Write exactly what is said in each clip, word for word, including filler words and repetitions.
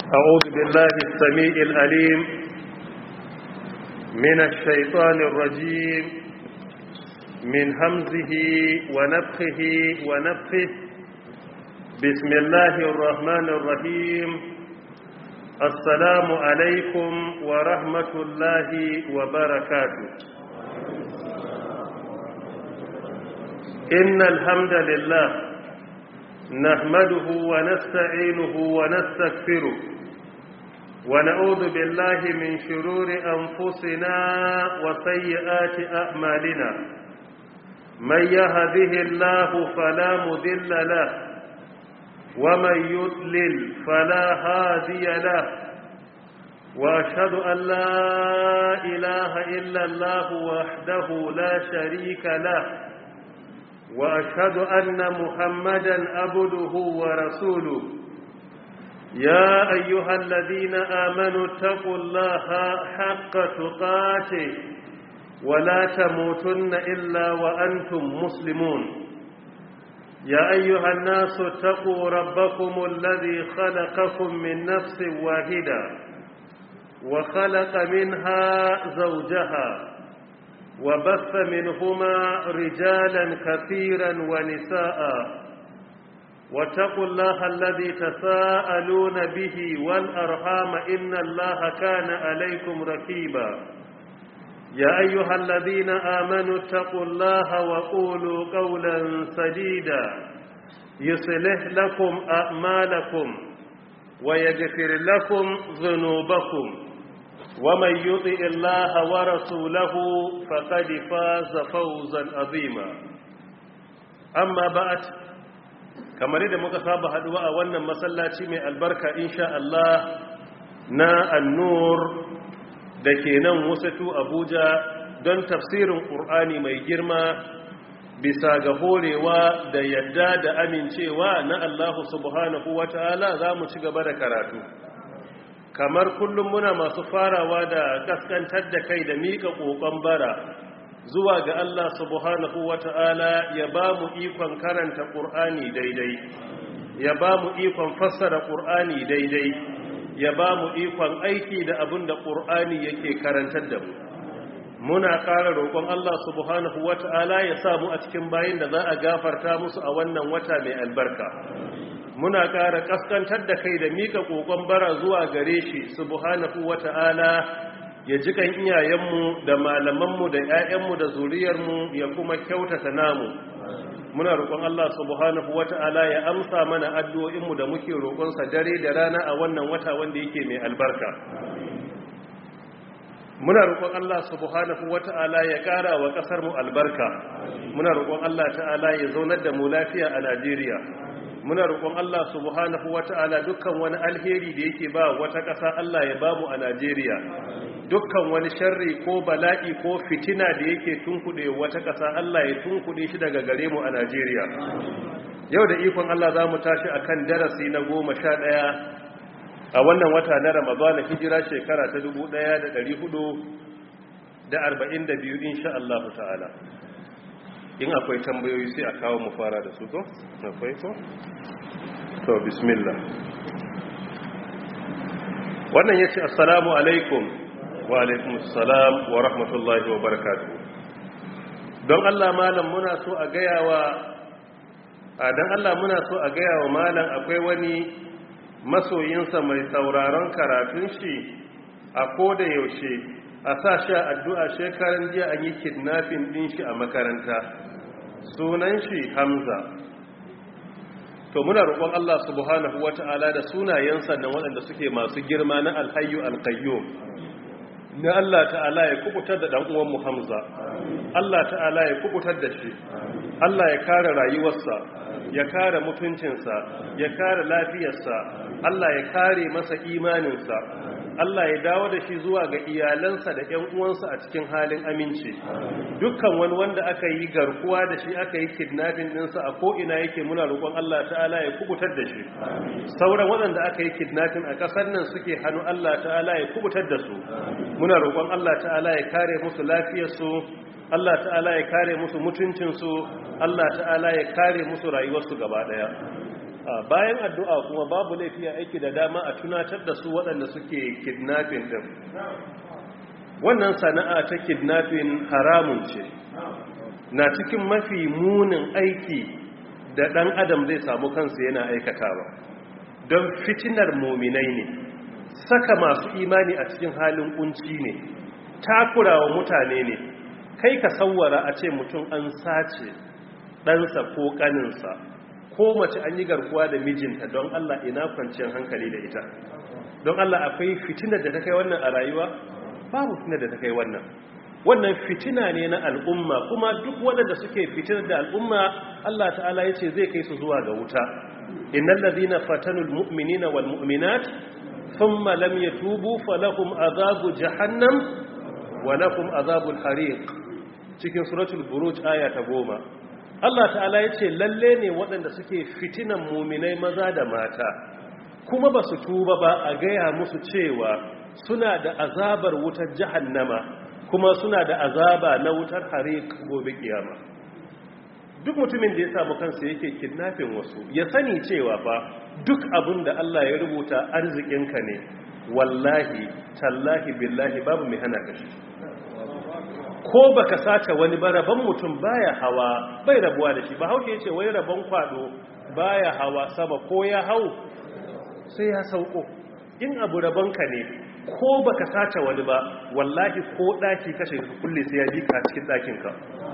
أعوذ بالله السميع العليم من الشيطان الرجيم من همزه ونفخه ونفخه بسم الله الرحمن الرحيم السلام عليكم ورحمة الله وبركاته إن الحمد لله نحمده ونستعينه ونستغفره ونعوذ بالله من شرور أنفسنا وسيئات أعمالنا من يهده الله فلا مضل له ومن يضلل فلا هادي له وأشهد أن لا إله إلا الله وحده لا شريك له وأشهد أن محمدا عبده ورسوله يا أيها الذين آمنوا اتقوا الله حق تقاته ولا تموتن إلا وأنتم مسلمون يا أيها الناس اتقوا ربكم الذي خلقكم من نفس واحدة وخلق منها زوجها وبث منهما رجالا كثيرا ونساء واتقوا الله الذي تساءلون به والأرحام إن الله كان عليكم رقيبا يا أيها الذين آمنوا اتقوا الله وقولوا قولا سديدا يصلح لكم أعمالكم ويغفر لكم ذنوبكم ومن يطع الله ورسوله فقد فاز فوزا عظيما أما بعد kamar yadda muka saba haduwa a wannan masallaci mai albarka insha Allah na An-Nur dake nan Wusatu Abuja don tafsirin Qur'ani mai girma bisa ga horewa da yadda da amincewa na Allah subhanahu wataala zamu ci gaba da karatu kamar kullum muna masu farawa da kaskantar da kai da mika kokon bara zuwa ga Allah subhanahu wata'ala ya ba mu ikon karanta Qur'ani daidai ya ba mu ikon fassara Qur'ani daidai ya ba mu ikon aiki da abin da Qur'ani yake karantar da mu muna ƙara roƙon Allah subhanahu wata'ala ya sa mu a cikin bayin da za a gafarta musu a wannan wata mai albarka muna ƙara kaskantar da kai da mika kokon bara zuwa gare shi subhanahu wata'ala ya ji kan iyayenmu da malamanmu da 'ya'yanmu da zuriyarmu ya kuma kyautata namu muna roƙon Allah subhanahu wata'ala ya amsa mana addu'o'inmu da muke roƙonsa dare da rana a wannan wata wanda yake mai albarka muna roƙon Allah subhanahu wata'ala ya ƙara wa ƙasarmu albarka muna roƙon Allah ta'ala ya zaunar da mu lafiya a Najeriya muna roƙon Allah subhanahu wata'ala dukkan wani alheri da yake ba wata ƙasa Allah ya bamu a Najeriya dukkan wani sharri ko bala'i ko fitina da yake tunkuɗe wata ƙasa Allah ya tunkuɗe shi daga gare mu a Najeriya yau da ikon Allah za mu tashi akan darasi na goma sha ɗaya a wannan wata na Ramadana hijira shekara ta dubu ɗaya da ɗari hudu da arba'in da biyu insha Allah ta'ala in akwai tambayoyi sai a kawo mu fara da su to akwai to to bismillah wannan yace assalamu alaikum wa alaikum assalam wa rahmatullahi wa barakatuh don Allah malam muna so a gayawa a dan Allah muna so a gayawa malam akwai wani masoyinsa mai sauraron karatun shi a koda yaushe a sa shi addu'a shekaran jiya an yi kidnapping din shi a makaranta sunan shi Hamza to muna roƙon Allah subhanahu wata'ala da sunayensa nan waɗanda suke masu girma na alhayyu alqayyum na Allah ta'ala ya kubutar da dan uwan mu Hamza Allah ta'ala ya kubutar da shi Allah ya kare rayuwarsa ya kare mutuncinsa ya kare lafiyarsa Allah ya kare masa imaninsa Allah ya dawo da shi zuwa ga iyalansa da ƴan uwansa a cikin halin aminci dukkan wani wanda aka yi garkuwa da shi aka yi kidnapping ɗinsa a ko'ina yake muna roƙon Allah ta'ala ya kubutar da shi sauran waɗanda aka yi kidnapping a ƙasar nan suke hannu Allah ta'ala ya kubutar da su muna roƙon Allah ta'ala ya kare musu lafiyarsu Allah ta'ala ya kare musu mutuncinsu Allah ta'ala ya kare musu rayuwarsu gaba ɗaya bayan addu'a kuma babu laifi a aiki da dama a tunatar da su waɗanda suke kidnapping din wannan sana'a ta kidnapping haramun ce na cikin mafi munin aiki da ɗan adam zai samu kansa yana aikatawa don fitinar muminai ne saka masu imani a cikin halin kunci ne takurawa mutane ne kai ka sawwara a ce mutum an sace ɗansa ko ƙaninsa ko mace an yi garkuwa da mijinta don Allah ina kwanciyar hankali da ita don Allah akwai fitinar da ta kai wannan a rayuwa babu fitinar da ta kai wannan wannan fitina ne na al'umma kuma duk waɗanda suke fitinar da al'umma Allah ta'ala ya ce zai kai su zuwa ga wuta innal ladina fatanul mu'minina wal mu'minat thumma lam yatubu falahum azabu jahannam wa lahum azabul hariq cikin suratul buruj aya ta goma Allah ta'ala ya ce lalle ne waɗanda suke fitinan muminai maza da mata kuma ba su tuba ba a gaya musu cewa suna da azabar wutar jahannama kuma suna da azaba na wutar hariq gobe kiyama duk mutumin da ya samu kansa yake kidnapping wasu ya sani cewa fa duk abin da Allah ya rubuta arzikinka ne wallahi tallahi billahi babu mai hana ka shi ko baka sace wani ba rabon mutum baya hawa bai rabuwa da shi ba hauke yace wai rabon kwado baya hawa sama ko ya hau sai ya sauko in abu rabonka ne ko baka sace wani ba wallahi ko daki kashe kulle sai ya bi ka cikin dakin ka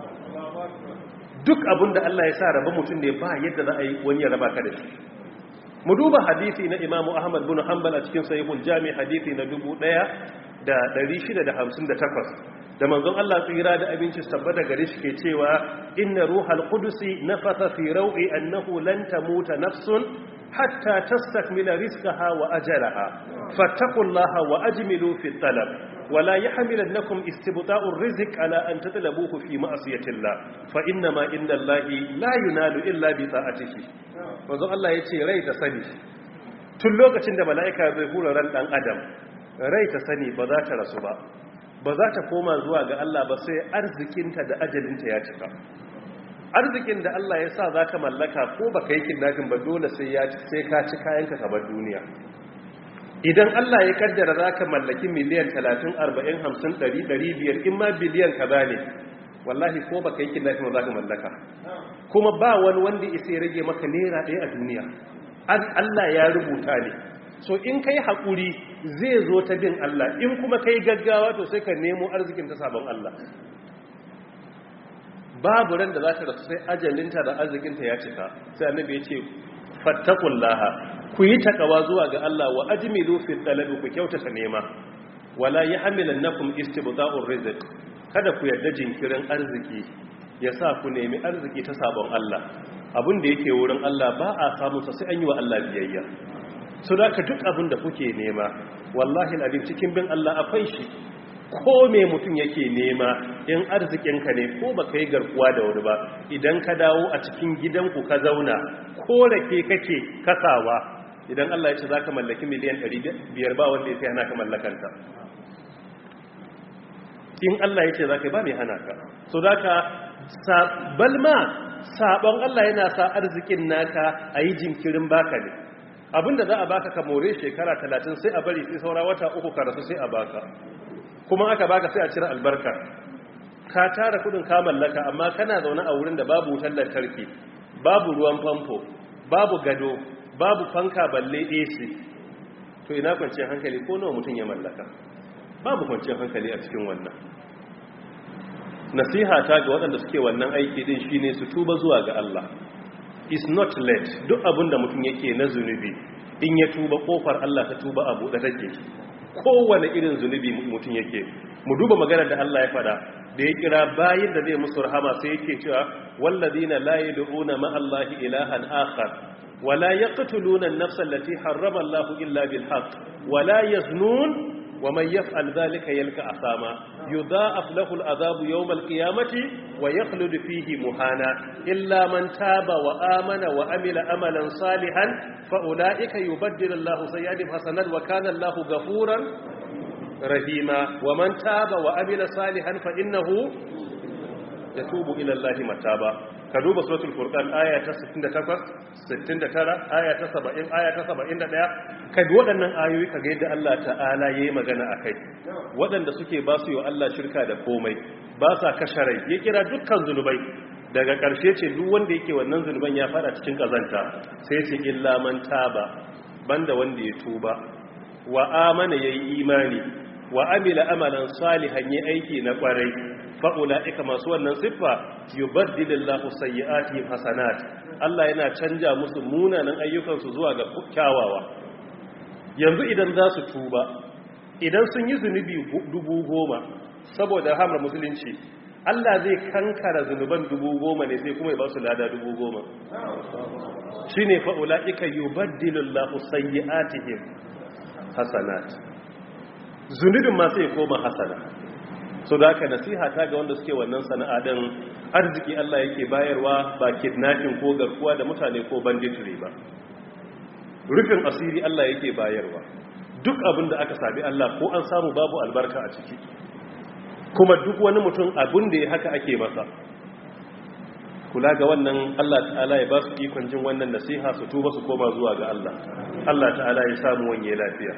duk abinda Allah ya sa rabon mutum ne ba yadda za a yi wani ya raba ka da shi mu duba hadisi na Imam Ahmad bin Hanbal a cikin Sahihul Jami hadisi na dubu ɗaya da ɗari shida da hamsin da takwas da manzon Allah tsira da abinci tabbata gare shi ke cewa inna ruhal qudusi nafatha fi raw'i annahu lan tamuta nafsun hatta tastakmila rizqaha wa ajalaha fattaqullaha wa ajmilu fi talab wala yahmilannakum istibta'u ar-rizq ala an tatlabuhu fi ma'siyatillah fa inna ma indallahi la yunalu illa bi ta'atihi manzon Allah yace rai ta sani tun lokacin da mala'ika zai hura ran dan adam rai ta sani ba za ta rasu ba ba za ta koma zuwa ga Allah ba sai arzikinta da ajalinta ya cika arzikin da Allah ya sa za ka mallaka ko ba ka yi kidnapping ba dole sai ya sai ka ci kayanka ka bar duniya idan Allah ya kaddara za ka mallaki miliyan talatin arba'in hamsin ɗari ɗari biyar in ma biliyan ka ba ne wallahi ko ba ka yi kidnapping ba za ka mallaka kuma ba wani wanda isa ya rage maka naira ɗaya a duniya Allah ya rubuta ne so in kai haƙuri zai zo ta bin Allah in kuma kai gaggawa to sai ka nemo arzikin ta sabon Allah babu ran da za ta rasu sai ajalinta da arzikinta ya cika sai annabi ya ce fattaqullaha ku yi takawa zuwa ga Allah wa ajmilu fi talabi ku kyautata nema wala yahmilannakum istibda'ur rizq kada ku yarda jinkirin arziki ya sa ku nemi arziki ta sabon Allah abin da yake wurin Allah ba a samu sai an yi wa Allah biyayya so da ka duk abin da kuke nema wallahi al'adim cikin bin Allah akwai shi ko me mutum yake nema in arzikinka ne ko ba ka yi garkuwa da wani ba idan ka dawo a cikin gidanku ka zauna ko rake kake kasawa idan Allah ya ce za ka mallaki miliyan ɗari biyar ba wanda ya sai hana ka mallakanta in Allah ya ce za ka yi ba mai hana ka so da ka balma sabon Allah yana sa arzikin naka a yi jinkirin baka ne abinda za a baka ka more shekara talatin sai a bari sai saura wata uku ka rasu sai a baka kuma aka baka sai a cire albarka ka tara kudin ka mallaka amma kana zaune a wurin da babu wutar lantarki babu ruwan famfo babu gado babu fanka balle A C to ina kwanciyar hankali ko nawa mutum ya mallaka babu kwanciyar hankali a cikin wannan nasiha ta ga waɗanda suke wannan aiki din shine su tuba zuwa ga Allah is not late duk abinda mutum yake na zunubi in ya tuba kofar Allah ta tuba abu da take kowane irin zunubi mutum yake mu duba maganar da Allah ya fada da ya kira bayin da zai musu rahama sai yake cewa walladina la yad'una ma Allahi ilahan akhar wala yaqtuluna an-nafsa allati harrama Allahu illa bil haqq wala yaznun ومن يفعل ذلك يلقى عصاما يضاعف له العذاب يوم القيامة ويخلد فيه مهانا إلا من تاب وآمن وعمل عملا صالحا فأولئك يبدل الله سيئاتهم حسنات وكان الله غفورا رحيما ومن تاب وعمل صالحا فإنه يتوب إلى الله متابا ka duba suratul furqan aya ta sittin da takwas sittin da tara aya ta saba'in aya ta saba'in da ɗaya ka bi waɗannan ayoyi ka ga yadda Allah ta'ala yayi magana akai waɗanda suke ba su yi wa Allah shirka da komai ba sa kashe rai ya kira dukkan zunubai daga ƙarshe ce duk wanda yake wannan zunuban ya fara cikin kazanta sai ce illa man taba banda wanda ya tuba wa amana yayi imani wa amila amalan salihan yayi aiki na kwarai fa ulaika masu wannan siffa yubaddilullahu sayyi'atihim hasanat Allah yana canja musu munanan ayyukan su zuwa ga kyawawa yanzu idan za su tuba idan sun yi zunubi dubu goma saboda hamar musulunci Allah zai kankara zunuban dubu goma ne sai kuma ya ba su lada dubu goma shi ne fa'ula'ika yi baddilullahu sayyi'atihim hasanat zunubin masu ya koma hasana so da aka nasiha ta ga wanda suke wannan sana'a ɗin arziki Allah yake bayarwa ba kidnapping ko garkuwa da mutane ko banditry ba rufin asiri Allah yake bayarwa duk abin da aka sabi Allah ko an samu babu albarka a ciki kuma duk wani mutum abin da ya haka ake masa kula ga wannan Allah ta'ala ya ba su ikon jin wannan nasiha su tuba su koma zuwa ga Allah Allah ta'ala ya samu wanye lafiya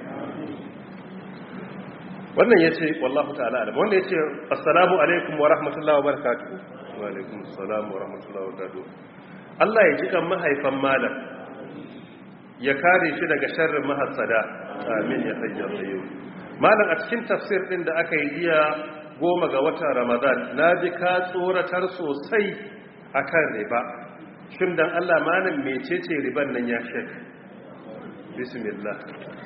wannan yace wallahu ta'ala alam wannan yace assalamu alaikum wa rahmatullahi wa barakatuh wa alaikum assalam wa rahmatullahi wa barakatuh Allah ya ji kan mahaifan malam ya kare shi daga sharrin mahassada amin ya hayya qayyum malam a cikin tafsir din da aka yi jiya goma ga watan Ramadan naji ka tsoratar sosai akan riba shin dan Allah malam mecece riban nan ya shek bismillah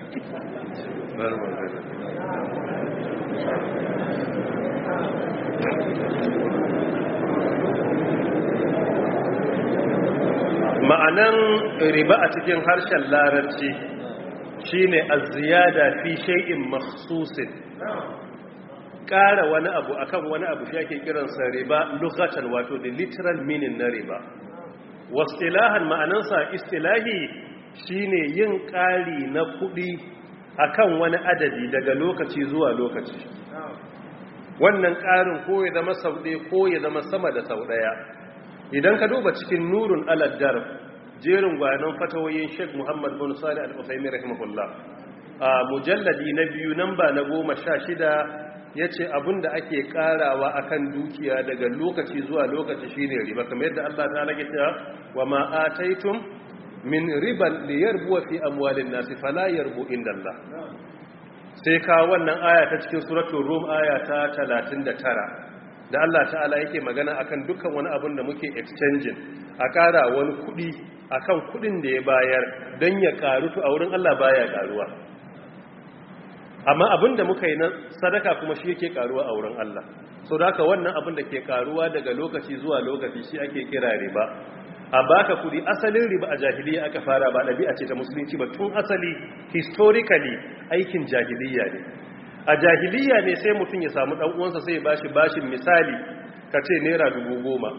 ma'anan riba a cikin harshen larabci shine az-ziyada fi shay'in makhsusin ƙara wani abu akan wani abu shi ake kiransa riba lughatan wato the literal meaning na riba wasilahan ma'anansa istilahi shine yin ƙari na kuɗi akan wani adadi daga lokaci zuwa lokaci wannan ƙarin ko ya zama sau ɗaya ko ya zama sama da sau ɗaya idan ka duba cikin nurun aladdar jerin gwanon fatawoyin Sheikh Muhammad bin Salih Al-Uthaymeen rahimahullah a mujalladi na biyu namba na goma sha shida ya ce abinda ake karawa akan dukiya daga lokaci zuwa lokaci shine riba kamar yadda Allah ta lage cewa wa ma ataitum min riban liyarbu fi amwalin nasi fala yarbu indallah sai ka wannan aya ta cikin suratul rum aya ta talatin da tara da Allah ta'ala yake magana akan dukkan wani abin da muke exchanging a kara wani kudi akan kudin da ya bayar dan ya karu to a wurin Allah baya karuwa amma abin da muka yi na sadaka kuma shi yake karuwa a wurin Allah so da haka wannan abin da ke karuwa daga lokaci zuwa lokaci shi ake kira riba a baka kudi asalin riba a jahiliya aka fara ba ɗabi'a ce ta musulunci ba tun asali historically aikin jahiliya ne a jahiliya ne sai mutum ya samu ɗan uwansa sai ya bashi bashin misali ka ce naira dubu goma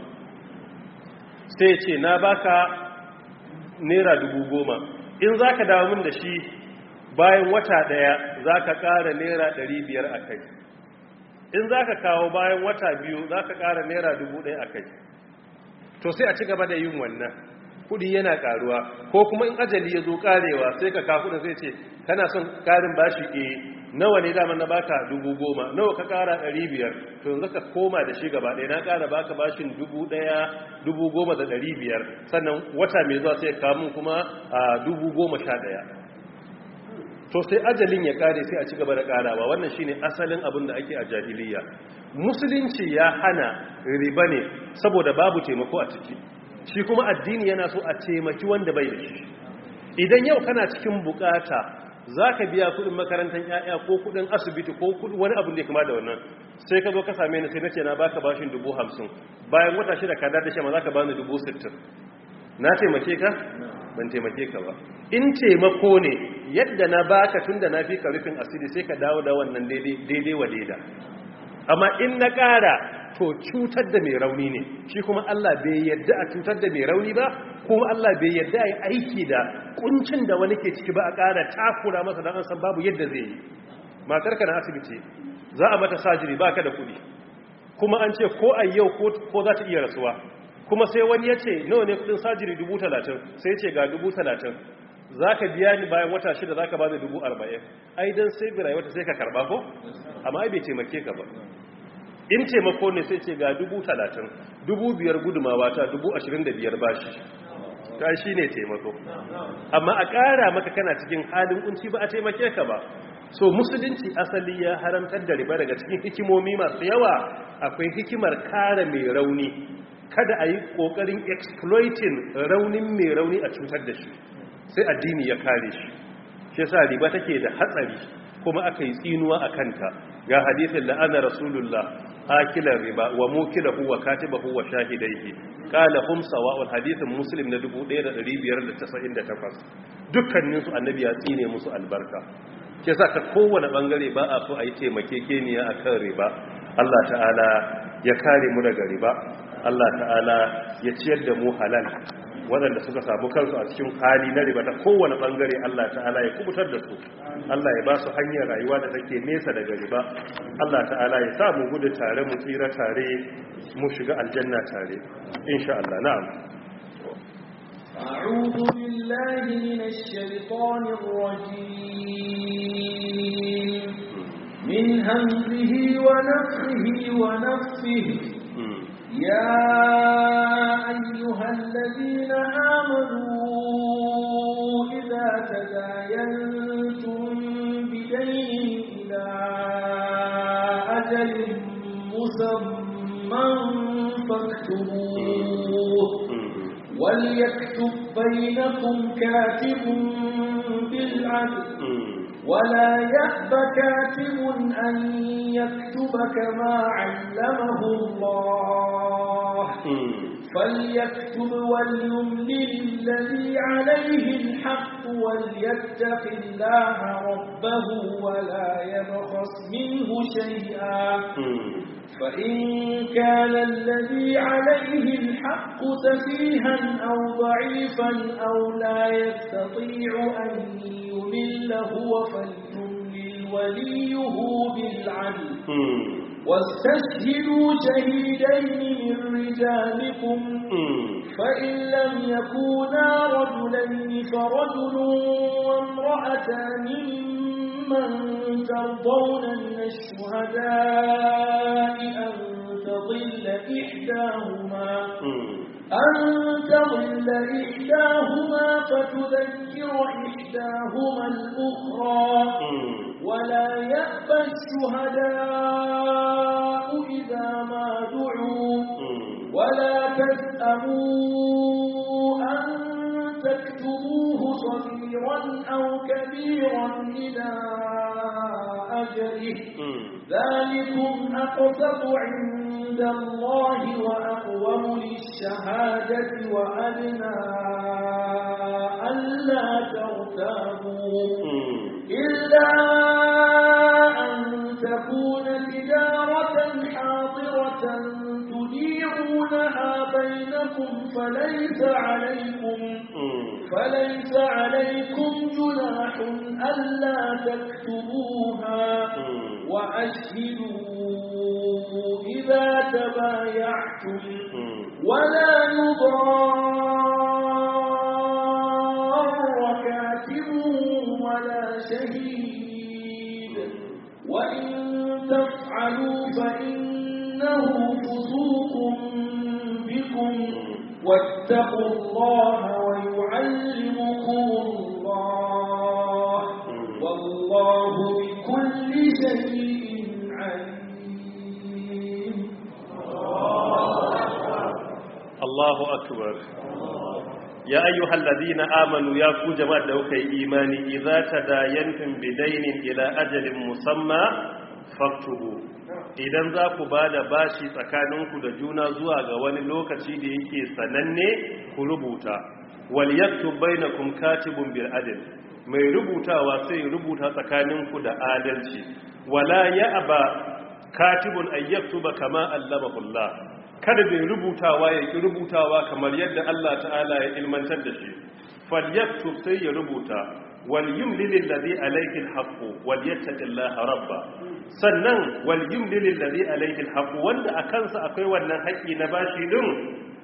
sai ce na baka naira dubu goma in za ka dawo min da shi bayan wata daya za ka ƙara naira ɗari biyar a kai in za ka kawo bayan wata biyu za ka ƙara naira dubu ɗaya a kai to sai a ci gaba da yin wannan kudi yana ƙaruwa ko kuma in ajali ya zo ƙarewa sai ka kafu da zai ce kana son ƙarin bashi e nawa ne daman na baka dubu goma nawa ka ƙara ɗari biyar to yanzu ka koma da shi gaba ɗaya na ƙara baka bashin dubu ɗaya dubu goma da ɗari biyar sannan wata mai zuwa sai ka kamun kuma a dubu goma sha ɗaya to sai ajalin ya kare sai a ci gaba da karawa wannan shine asalin abin da ake a jahiliya musulunci ya hana riba ne saboda babu taimako a ciki shi kuma addini yana so a taimaki wanda bai da shi idan yau kana cikin bukata zaka biya kudin makarantar yaya ko kudin asibiti ko kudin wani abu da kama da wannan sai ka zo ka same ni sai nace na baka bashin dubu hamsin bayan wata shida ka da shi ma zaka bani dubu sittin na taimake ka ban taimake ka ba in taimako ne yadda na baka tunda na fi ka rufin asiri sai ka dawo da wannan daidai wa daida amma in na ƙara to cutar da mai rauni ne shi kuma Allah bai yadda a cutar da mai rauni ba kuma Allah bai yadda a yi aiki da kuncin da wani ke ciki ba a ƙara takura masa don an san babu yadda zai yi matarka na asibiti za a mata sajiri ba ka da kuɗi kuma an ce ko a yau ko za ta iya rasuwa kuma sai wani ya ce nawa ne kudin sajiri dubu talatin sai ce ga dubu talatin za ka biya ni bayan wata shida za ka ba da dubu arba'in ai don sai birai wata sai ka karba ko amma ai bai taimake ka ba in taimako ne sai ce ga dubu talatin dubu biyar gudumawa ta dubu ashirin da biyar bashi ta shi ne taimako amma a ƙara maka kana cikin halin kunci ba a taimake ka ba so musulunci asali ya haramtar da riba daga cikin hikimomi masu yawa akwai hikimar kare mai rauni kada a yi ƙoƙarin exploiting raunin mai rauni a cutar da shi sai addini ya kare shi shi sa riba take da hatsari kuma aka yi tsinuwa a kanta ga hadisin la'ana rasulullah akilar riba wa mukilahu wa katibahu wa shahidaihi qala hum sawa'ul hadithin muslim na dubu ɗaya da ɗari biyar da casa'in da takwas dukkanin su annabi ya tsine musu albarka shi sa ta kowane bangare ba a so a yi taimakekeniya akan riba Allah ta'ala ya kare mu daga riba Allah ta'ala ya ciyar da mu halal waɗanda suka samu kansu a cikin hali na riba ta kowane ɓangare Allah ta'ala ya kubutar da su Allah ya ba su hanyar rayuwa da take nesa daga riba Allah ta'ala ya sa mu gudu tare mu tsira tare mu shiga aljanna tare insha Allah na'am أعوذ بالله من الشيطان الرجيم من همزه ونفخه ونفثه يا أيها الذين آمنوا إذا تداينتم بدين إلى أجل مسمى فاكتبوه وليكتب بينكم كاتب بالعدل ولا يأب كاتب أن يكتب كما علمه الله فليكتب وليملل الذي عليه الحق وليتق الله ربه ولا يبخس منه شيئا فإن كان الذي عليه الحق سفيها أو ضعيفا أو لا يستطيع أن يمل هو فليملل وليه بالعدل واستشهدوا شهيدين من رجالكم فإن لم يكونا رجلين فرجل وامرأتان ممن ترضون من الشهداء أن تضل إحداهما أن تضل إحداهما فتذكر إحداهما الأخرى ولا يأبى الشهداء إذا ما دعوا ولا تسأموا أن تكتبوه صغيرا أو كبيرا إلى أجله ذلكم أقسط عند الله وأقوم للشهادة وأدنى ألا ترتابوا إلا أن تكون تجارة حاضرة تديرونها بينكم فليس عليكم فليس عليكم جناح ألا تكتبوها وأشهدوا إذا تبايعتم ولا يضار كاتب ولا شهيد وإن تفعلوا فإنه فسوق بكم واتقوا الله ويعلمكم الله والله بكل شيء عليم الله أكبر يا أيها الذين آمنوا يا كو جماعة دوكي إيماني إذا تداينتم بدين إلى أجل مسمى فاكتبوا idan za ku ba da bashi tsakaninku da juna zuwa ga wani lokaci da yake sananne ku rubuta wal yaktub bainakum katibun bil adl mai rubutawa sai rubuta tsakaninku da adalci wala ya'ba katibun ay yaktuba kama allamahu Allah kada bai rubutawa ya ki rubutawa kamar yadda Allah ta'ala ya ilmantar da shi falyaktub sai ya rubuta wal yumlil alladhi alayhi alhaq wal yattaqillaha rabba sannan wal yumlil alladhi alayhi alhaq wanda akan sa akwai wannan haƙi na bashi din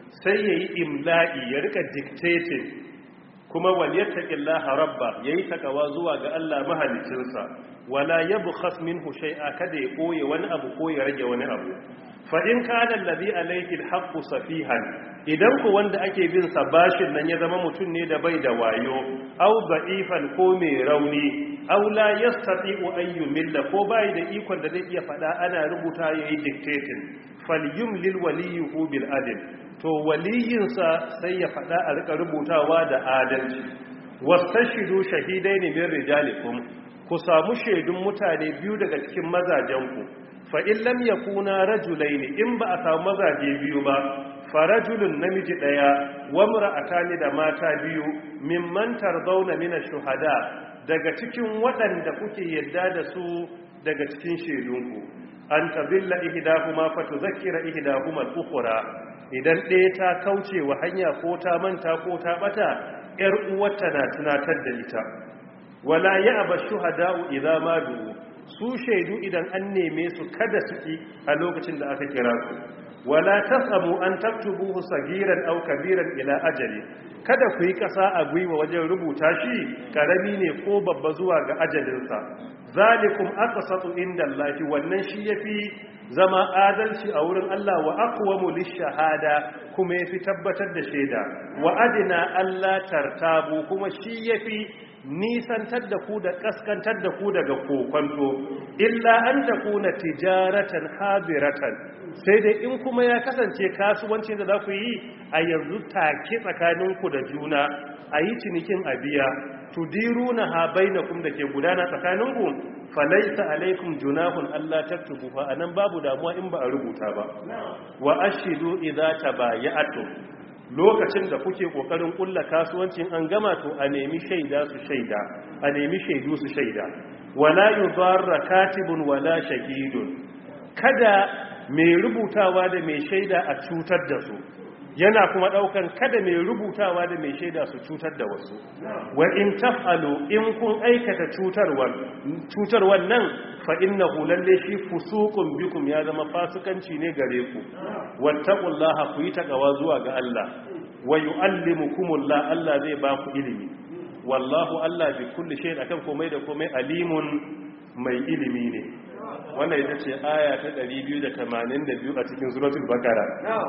sai yayi imla'i ya rika dictating kuma waliyattaqillaha rabba yayi takawa zuwa ga Allah mahaliccinsa wala yabkhas minhu shay'a kada ya koye wani abu ko ya rage wani abu fa in kana alladhi alayhi alhaqqu safihan idan ku wanda ake bin sa bashin nan ya zama mutun ne da bai da wayo aw da'ifan ko mai rauni aw la yastati'u an yumilla ko bai da ikon da zai iya fada ana rubuta yayi dictating falyumlil waliyuhu bil adl to waliyinsa sai ya fada a rika rubutawa da adalci wastashidu shahidaini min rijalikum ku samu shaidun mutane biyu daga cikin mazajenku fa in lam yakuna rajulaini in ba a samu mazaje biyu ba farajulun namiji daya wa mar'atani da mata biyu mimman tardawna min ash-shuhada daga cikin waɗanda kuke yadda da su daga cikin shaidunku an tabilla ihdahuma fa tuzakkira ihdahuma al-ukhra idan ɗaya ta kauce wa hanya ko ta manta ko ta bata yar uwarta na tunatar da ita wala ya'ba shuhada'u idza ma du'u su shaidu idan an neme su kada su ki a lokacin da aka kira su wala tasamu an taktubuhu sagiran aw kabiran ila ajali kada ku yi kasa a gwiwa wajen rubuta shi karami ne ko babba zuwa ga ajalinsa zalikum aqsatu indallahi wannan shi yafi zama adalci a wurin Allah wa aqwamu lishahada kuma yafi tabbatar da shaida wa adina alla tartabu kuma shi yafi nisantar da ku da kaskantar da ku daga kokonto illa an takuna tijaratan habiratan sai dai in kuma ya kasance kasuwanci da za ku yi a yanzu take tsakaninku da juna a yi cinikin abiya tudiruna ha bainakum da ke gudana tsakaninku falaisa alaikum junahun Allah taktubu fa anan babu damuwa in ba a rubuta ba wa ashidu idza tabaya'tum lokacin da kuke kokarin kulla kasuwancin an gama to a nemi shaida su shaida a nemi shaidu su shaida wala yudarra katibun wala shahidun kada mai rubutawa da mai shaida a cutar da su yana kuma daukan kada mai rubutawa da mai shaida su cutar da wasu wa in taf'alu in kun aikata cutarwar cutarwar nan fa innahu lalle shi fusuqun bikum ya zama fasikanci ne gare ku wattaqullaha ku yi takawa zuwa ga Allah wa yuallimukumullah Allah zai ba ku ilimi wallahu Allah bi kulli shay'in akan komai da komai alimun mai ilimi ne wannan ita ce aya ta ɗari biyu da tamanin da biyu a cikin suratul baqara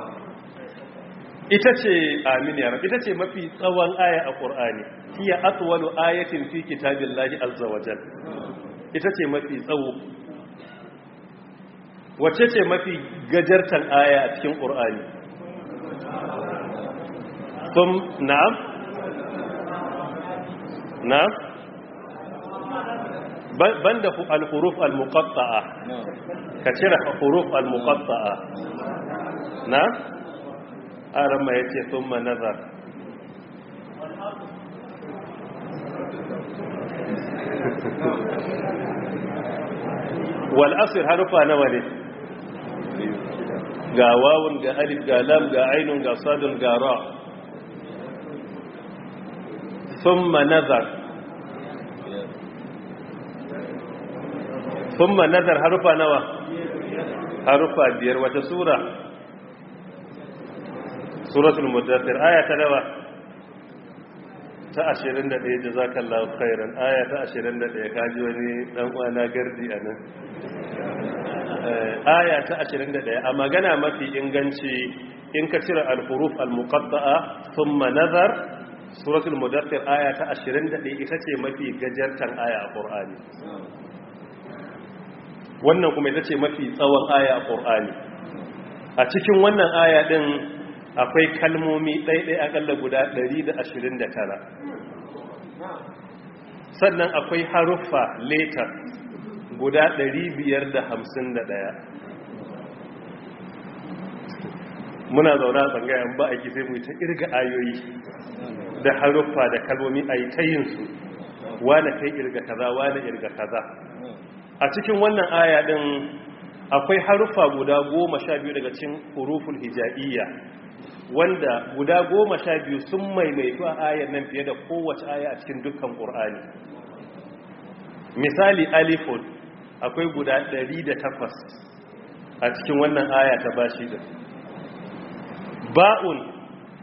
ita ce amin ya rabbi ita ce mafi tsawon aya a qur'ani hiya atwalu ayatin fi kitabillahi azza wajal ita ce mafi tsawo wacce ce mafi gajartan aya a cikin qur'ani sum na'am na'am banda al-huruf al-muqatta'a ka cire huruf al-muqatta'a na'am arama yace thumma nazar wal asr harufa nawa ne ga wawun ga alif ga lam ga ainun ga sadun ga ra thumma nazar thumma nazar harufa nawa harufa biyar wata sura suratul mudaththir aya ta nawa ta ashirin da ɗaya jazakallahu khairan aya ta ashirin da ɗaya kaji wani dan uwana gardi anan aya ta ashirin da ɗaya a magana mafi inganci in ka cire al-huruf al-muqatta'a thumma nazar suratul mudaththir aya ta ashirin da ɗaya ita ce mafi gajartan aya a Qur'ani wannan kuma ita ce mafi tsawon aya a Qur'ani a cikin wannan aya din akwai kalmomi ɗaiɗai akalla guda ɗari da ashirin da tara sannan akwai haruffa letter guda ɗari biyar da hamsin da ɗaya muna zaune a tsangayen ba a ki sai mu ta ƙirga ayoyi da haruffa da kalmomi a yi ta yinsu wane kai ƙirga kaza wane ƙirga kaza a cikin wannan aya ɗin akwai haruffa guda goma sha biyu daga cikin huruful hija'iyya wanda guda goma sha biyu sun maimaitu a ayar nan fiye da kowace aya a cikin dukkan ƙur'ani misali alifun akwai guda ɗari da takwas a cikin wannan aya ta bashi da ba'un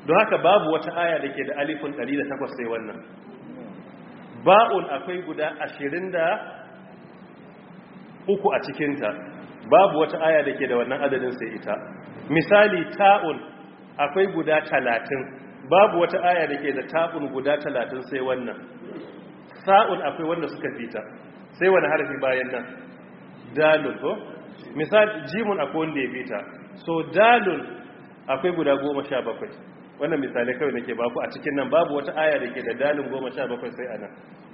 don haka babu wata aya da ke da alifun ɗari da takwas sai wannan. Ba'un akwai guda ashirin da uku a cikinta, babu wata aya da ke da wannan adadin sai ita. Misali ta'un akwai guda talatin, babu wata aya da ke da ta'un guda talatin sai wannan. Sa'un akwai wanda suka fita, sai wani harfi bayan nan? Dalun ko? Misali jimun akwai wanda ya fita, so dalun akwai guda goma sha bakwai. Wannan misali kawai nake baku a cikin nan, babu wata aya da ke da dalun goma sha bakwai sai anan.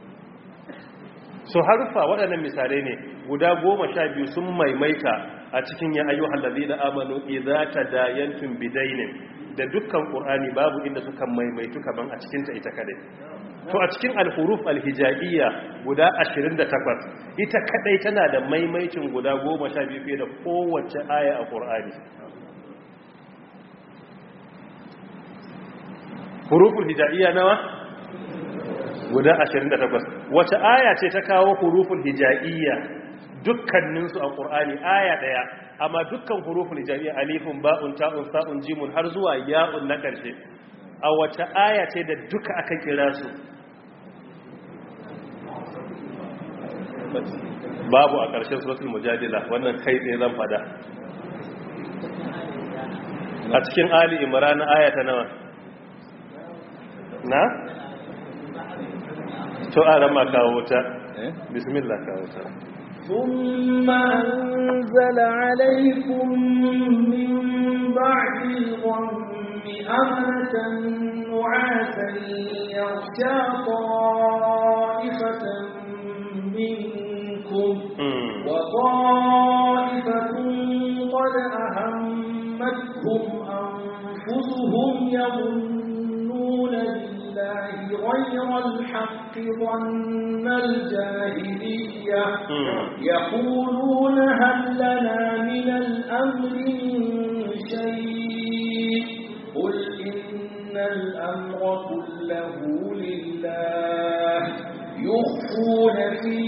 So harfa waɗannan misalai ne guda goma sha biyu sun maimaita a cikin ya ayyuhal ladina amanu idza tadayantum bidainin, da dukkan qur'ani babu inda suka maimaitu kaman a cikin ta ita kadai. To a cikin al-huruf al-hijaiyya guda ashirin da takwas, ita kadai tana da maimaicin guda goma sha biyu fiye da kowace aya a qur'ani. Huruful hijaiyya nawa? Guda ashirin da takwas. Wace aya ce ta kawo huruful hijaiyya dukkaninsu a qur'ani aya daya, amma dukkan huruful hijaiyya alifun ba'un ta'un sa'un jimun har zuwa ya'un na karshe, a wace aya ce da duka aka kira su? Babu a ƙarshen suratul mujadila, wannan kai tsaye zan fada. A cikin Ali Imran aya ta nawa? Na? To a rama kawo ta. Bismillah kawo ta. ثم أنزل عليكم من بعد الغم أمنة نعاسا يغشى طائفة منكم وطائفة قد أهمتهم أنفسهم يظنون بالله غير الحق ظن الجاهلية يقولون هل لنا من الأمر من شيء قل إن الأمر كله لله يخفون في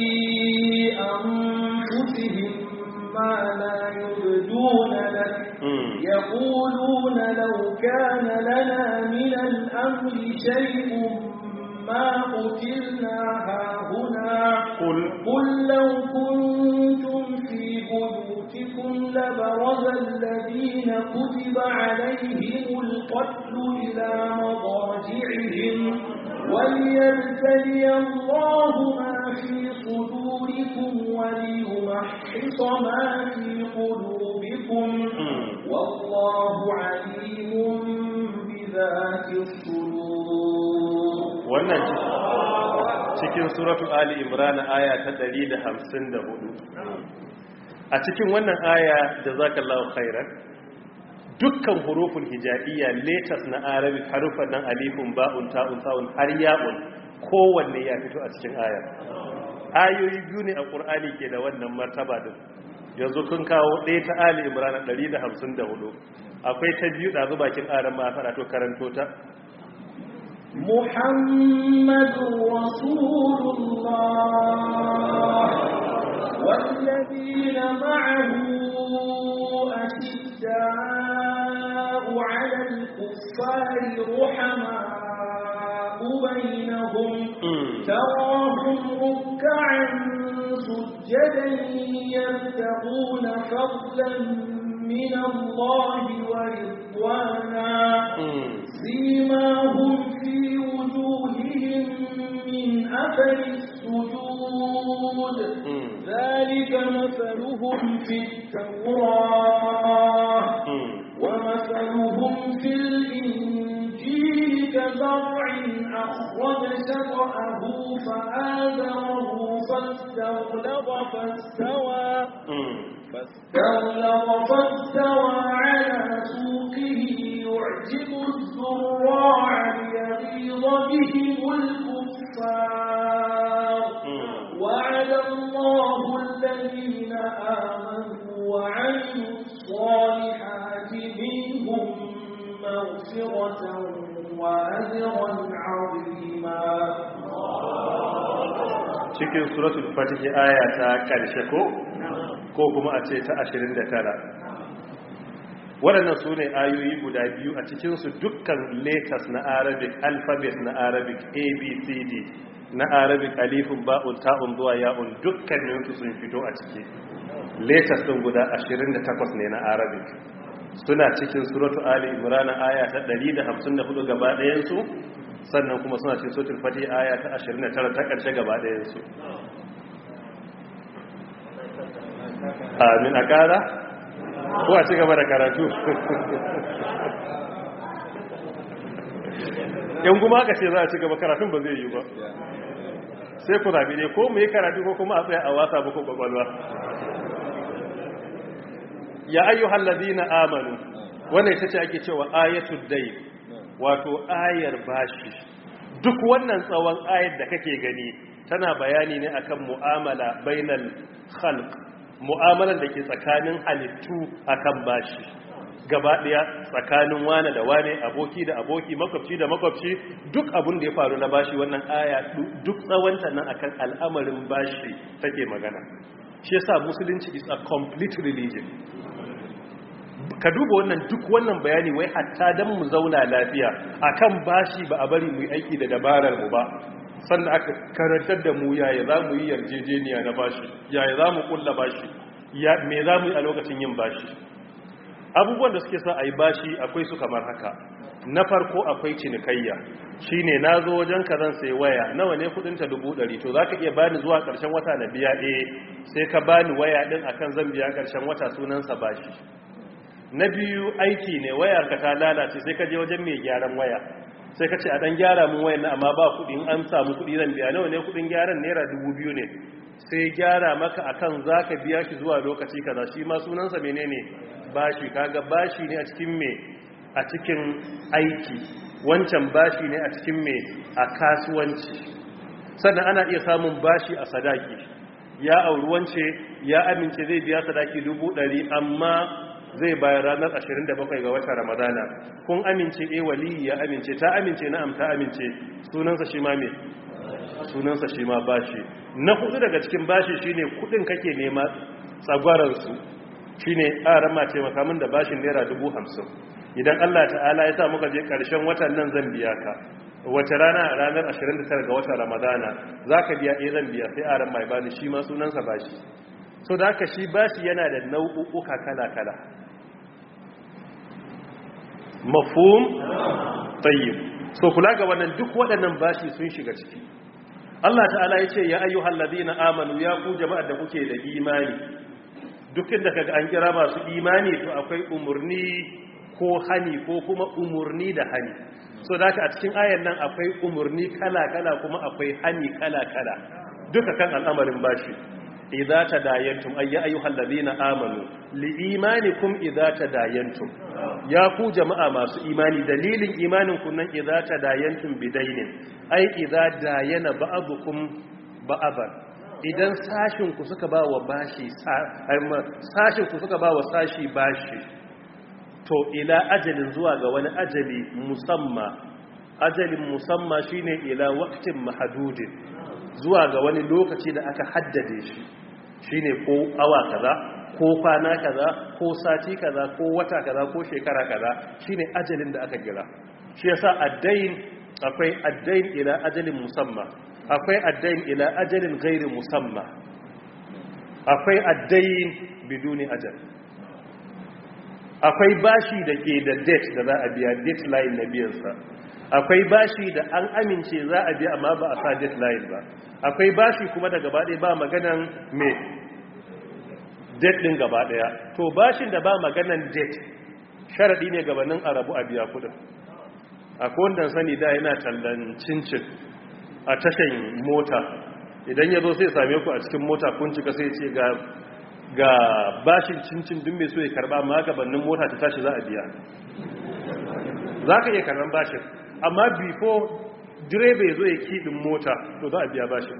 أنفسهم ما لا يبدون لك يقولون لو كان لنا من الأمر شيء ما قتلنا هاهنا قل, قل لو كنتم في بيوتكم لبرز الذين كتب عليهم القتل إلى مضاجعهم وليبتلي الله ما في صدوركم وليمحص ما في قلوبكم والله عليم بذات الصدور. wannan cikin suratul Ali Imran aya ta ɗari da hamsin da hudu. A cikin wannan aya jazakallahu khairan, dukkan huruful hijaiyya letters na arabic harufan nan alifun ba'un ta'un sa'un har ya'un kowanne ya fito a cikin aya. Ayoyi biyu ne a Qur'ani ke da wannan martaba din. Yanzu kun kawo ɗaya ta Ali Imran ɗari da hamsin da hudu. Akwai ta biyu da zubakin aran ma fara to karanto ta. Muhammadur Rasulullah والذين معه أشداء على الكفار رحماء بينهم تراهم ركعا سجدا يبتغون فضلا من الله ورضوانا سيماهم في وجوههم من أثر السجود ذلك مثلهم في التوراة ومثلهم في الإنجيل كزرع أخرج شطأه فآزره فاستغلظ فاستوى فاستغلظ فاستوى على سوقه يعجب الزراع ليغيظ بهم الكفار وعد الله الذين آمنوا وعملوا الصالحات منهم مغفرة وأجرا عظيما. cikin suratul fatih aya ta karshe ko ko kuma a ce ta ashirin da tara. waɗannan su ne ayoyi guda biyu a cikinsu dukkan letters na arabic alphabet na arabic a b c d na arabic alifun ba'un ta'un zuwa ya'un dukkaninsu sun fito a ciki letters ɗin guda ashirin da takwas ne na arabic suna cikin suratu ali imran aya ta ɗari da hamsin da hudu gaba ɗayansu sannan kuma suna cikin suratul fatih aya ta ashirin da tara ta ƙarshe gaba ɗayansu amin a ƙara ko a ci gaba da karatu yan kuma aka ce za a ci gaba karatun ba zai yi ba sai ku zabi ne ko mu yi karatu ko kuma a tsaya a wasa ba ko kwakwalwa ya ayyuhal ladina amanu wannan ita ce ake cewa ayatul dai wato ayar bashi duk wannan tsawon ayar da kake gani tana bayani ne akan mu'amala bainal khalq mu'amalar da ke tsakanin halittu akan bashi gaba daya tsakanin wane da wane aboki da aboki makwabci da makwabci duk abin da ya faru na bashi wannan aya duk tsawonta nan akan al'amarin bashi take magana shi yasa musulunci is a complete religion ka duba wannan duk wannan bayani wai hatta dan mu zauna lafiya akan bashi ba a bari mu yi aiki da dabarar mu ba sannan aka karantar da mu yaya za mu yi yarjejeniya na bashi yaya za mu kulla bashi me za mu yi a lokacin yin bashi abubuwan da suke sa a yi bashi akwai su kamar haka na farko akwai cinikayya shine na zo wajen ka zan sai waya nawa ne kudinta dubu ɗari to za ka iya bani zuwa ƙarshen wata na biya ɗaya sai ka bani waya ɗin akan zan biya ƙarshen wata sunansa bashi na biyu aiki ne wayar ka ta lalace sai ka je wajen mai gyaran waya sai ka ce a dan gyara mun wayar na amma ba kudi in an samu kudi zan biya nawa ne kudin gyaran naira dubu biyu ne sai gyara maka akan zaka biya shi zuwa lokaci kaza shi ma sunansa menene bashi kaga bashi ne a cikin me a cikin aiki wancan bashi ne a cikin me a kasuwanci sannan ana iya samun bashi a sadaki ya auri wance ya amince zai biya sadaki dubu ɗari amma zai bayar ranar ashirin da bakwai ga watan ramadana kun amince eh waliyi ya amince ta amince na'am ta amince sunansa shi ma me sunansa shi ma bashi na hudu daga cikin bashi shine kudin kake nema tsagwaran su shine ƙaran ma ce makamin da bashin naira dubu hamsin idan Allah ta'ala ya sa muka je ƙarshen watan nan zan biya ka wace rana ranar ashirin da tara ga watan ramadana zaka biya eh zan biya sai aran mai bani shi ma sunansa bashi so da haka shi bashi yana da nau'uka kala-kala mafhum tayyib so kula ga wannan duk waɗannan bashi sun shiga ciki Allah ta'ala ya ce ya ayyuhal ladina amanu ya ku jama'ar da kuke da imani duk inda kaga an kira masu imani to akwai umurni ko hani ko kuma umurni da hani so da haka a cikin ayan nan akwai umurni kala-kala kuma akwai hani kala-kala duka kan al'amarin bashi idza tadayantum ay ya ayyuhal ladina amanu li imanikum idza tadayantum ya ku jama'a masu imani dalilin imanin ku nan idza tadayantum bidainin ay idza dayana ba'dukum ba'aban idan sashin ku suka ba wa bashi sashin ku suka ba wa sashi bashi to ila ajalin zuwa ga wani ajali musamma ajalin musamma shine ila waqtin mahdudin zuwa ga wani lokaci da aka haddade shi shine ko awa kaza ko kwana kaza ko sati kaza ko wata kaza ko shekara kaza shine ajalin da aka gira shi yasa addain akwai addain ila ajalin musamma akwai addain ila ajalin ghairi musamma akwai addain biduni ajal akwai bashi da ke da date da za a biya deadline na biyansa akwai bashi da an amince za a biya amma ba a sa deadline ba akwai bashi kuma da gaba ɗaya ba maganan me date ɗin gaba ɗaya to bashin da ba maganan date sharaɗi ne gabanin arabu a biya kudin akwai wanda sani da yana tallan cincin a tashan mota idan ya zo sai same ku a cikin mota kun cika sai ce ga ga bashin cincin duk mai so ya karba amma gabanin mota ta tashi za a biya za ka iya karban bashin amma before direba ya zo ya kiɗin mota to za a biya bashin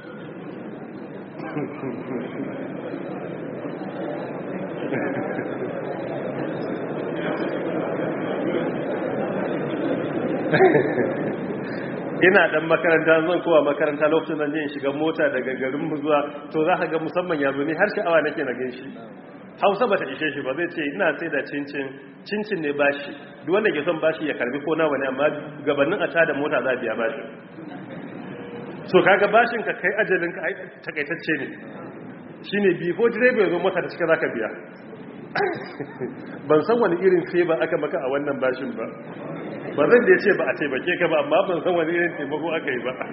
ina dan makaranta zan kowa makaranta lokacin zan je in shiga mota daga garin mu zuwa to za ka ga musamman ya zo ne har sha'awa nake na ganshi hausa ba ta ishe shi ba zai ce ina sai da cincin cincin ne bashi duk wanda ke son bashi ya karbi ko nawa ne amma gabanin a tada mota za a biya bashi so kaga bashin ka kai ajalin ka takaitacce ne shine before direba ya zo mota da cika zaka biya ban san wani irin favor aka maka a wannan bashin ba ba zan da ya ce ba a taimake ka ba amma ban san wani irin taimako aka yi ba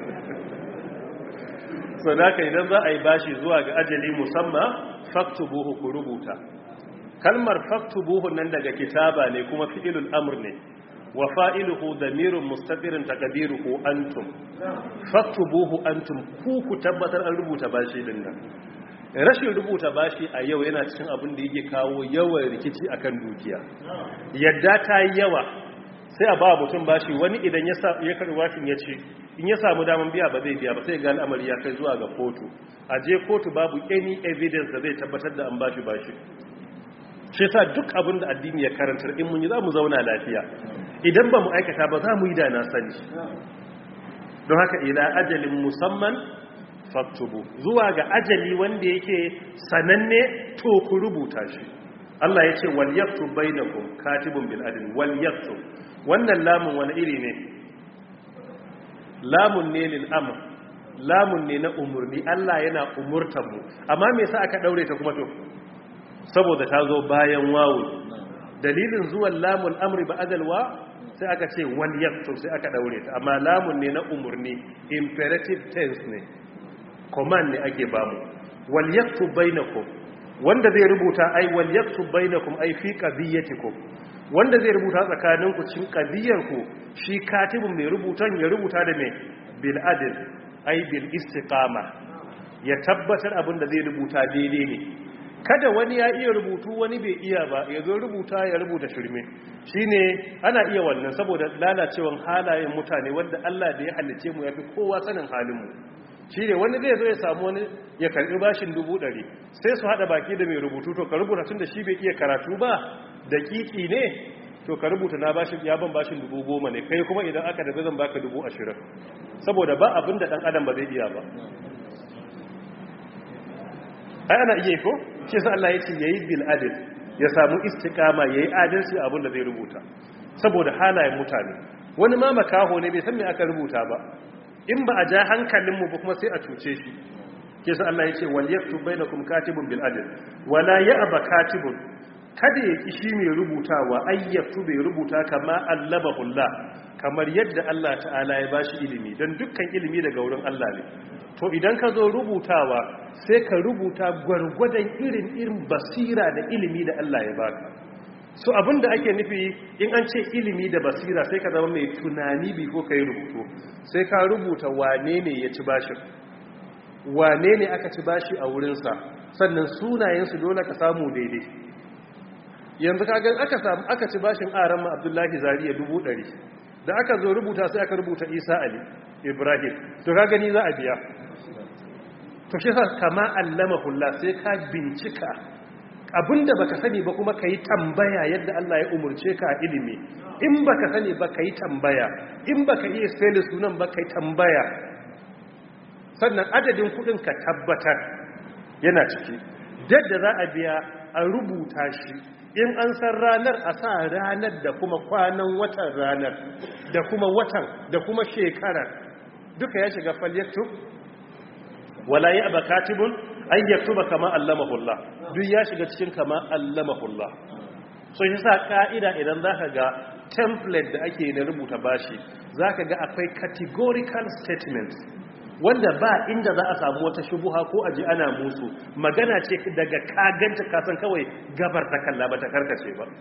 so da ka idan za a yi bashi zuwa ga ajali musamman faktubuhu ku rubuta kalmar faktubuhu nan daga kitaba ne kuma fi'ilul amr ne wa fa'iluhu damirun mustatirun taqdiruhu antum faktubuhu antum ku ku tabbatar an rubuta bashi din nan rashin rubuta bashi a yau yana cikin abin da yake kawo yawan rikici akan dukiya yadda ta yi yawa sai a ba mutum bashi wani idan ya karɓi bashin ya ce in ya samu daman biya ba zai biya ba sai ga al'amari ya kai zuwa ga kotu a je kotu babu any evidence da zai tabbatar da an bashi bashi shi sa duk abin da addini ya karantar in mun yi za mu zauna lafiya idan ba mu aikata ba za mu yi da na sani don haka ila ajalin musamman faktubu zuwa ga ajali wanda yake sananne to ku rubuta shi Allah ya ce wal yaktub bainakum katibun bil adl wal yaktub wannan lamun wani iri ne lamun ne lil amr lamun ne na umurni Allah yana umurtar mu amma me yasa aka daure ta kuma to saboda ta zo bayan wawu dalilin zuwan lamul amri ba adalwa sai aka ce wal yaktub sai aka daure ta amma lamun ne na umurni imperative tense ne command ne ake bamu wal yaktub bainakum wanda zai rubuta ai wal yaktub bainakum ai fi qadiyatikum wanda zai rubuta tsakaninku cikin qadiyarku shi katibun mai rubutan ya rubuta da me bil adl ai bil istiqama ya tabbatar abin da zai rubuta daidai ne kada wani ya iya rubutu wani bai iya ba ya zo rubuta ya rubuta shirme shine ana iya wannan saboda lalacewan halayen mutane wanda Allah da ya halice mu yafi kowa sanin halin mu shi ne wani zai zo ya samu wani ya karbi bashin dubu ɗari sai su haɗa baki da mai rubutu to ka rubuta tun da shi bai iya karatu ba daƙiƙi ne to ka rubuta na bashin ya ban bashin dubu goma ne kai kuma idan aka daga zan baka dubu ashirin saboda ba abin da ɗan adam ba zai iya ba ai ana iya ko shi sa Allah ya ce yayi bil adl ya samu istiqama yayi adalci abin da zai rubuta saboda halayen mutane wani ma makaho ne bai san me aka rubuta ba in ba a ja hankalinmu ba kuma sai a cuce shi ke sa Allah ya ce wal yaktub bainakum katibun bil adl wala ya'ba katibun kada ya kishi mai rubutawa ayyatu bai rubuta kama allabahulla kamar yadda Allah ta'ala ya bashi ilimi dan dukkan ilimi daga wurin Allah ne to idan ka zo rubutawa sai ka rubuta gwargwadon irin irin basira da ilimi da Allah ya baka so abinda ake nufi in an ce ilimi da basira sai ka zama mai tunani biko kai rubutu sai ka rubuta wane ne ya ci bashin wane ne aka ci bashi a wurinsa sannan sunayensu dole ka samu daidai yanzu kagan aka samu aka ci bashin aran ma Abdullahi Zariya dubu ɗari da aka zo rubuta sai aka rubuta Isa Ali Ibrahim to ka gani za a biya to shi sa kama allamahullah sai ka bincika abinda baka sani ba kuma kai tambaya yadda Allah ya umurce ka a ilimi in baka sani ba kai tambaya in baka iya spelling sunan ba kai tambaya sannan adadin kudin ka tabbatar yana ciki yadda za a biya a rubuta shi in an san ranar a sa ranar da kuma kwanan watan ranar da kuma watan da kuma shekarar duka ya shiga falyaktub wala ya aba katibun an yaktuba kama allamahullah duk ya shiga cikin kama allamahullah so shi sa ka'ida idan zaka ga template da ake na rubuta bashi zaka ga akwai categorical statements wanda ba inda za a samu wata shubuha ko aji ana musu magana ce daga kaganta kasan kawai gabar ta kalla ba ta karkace ba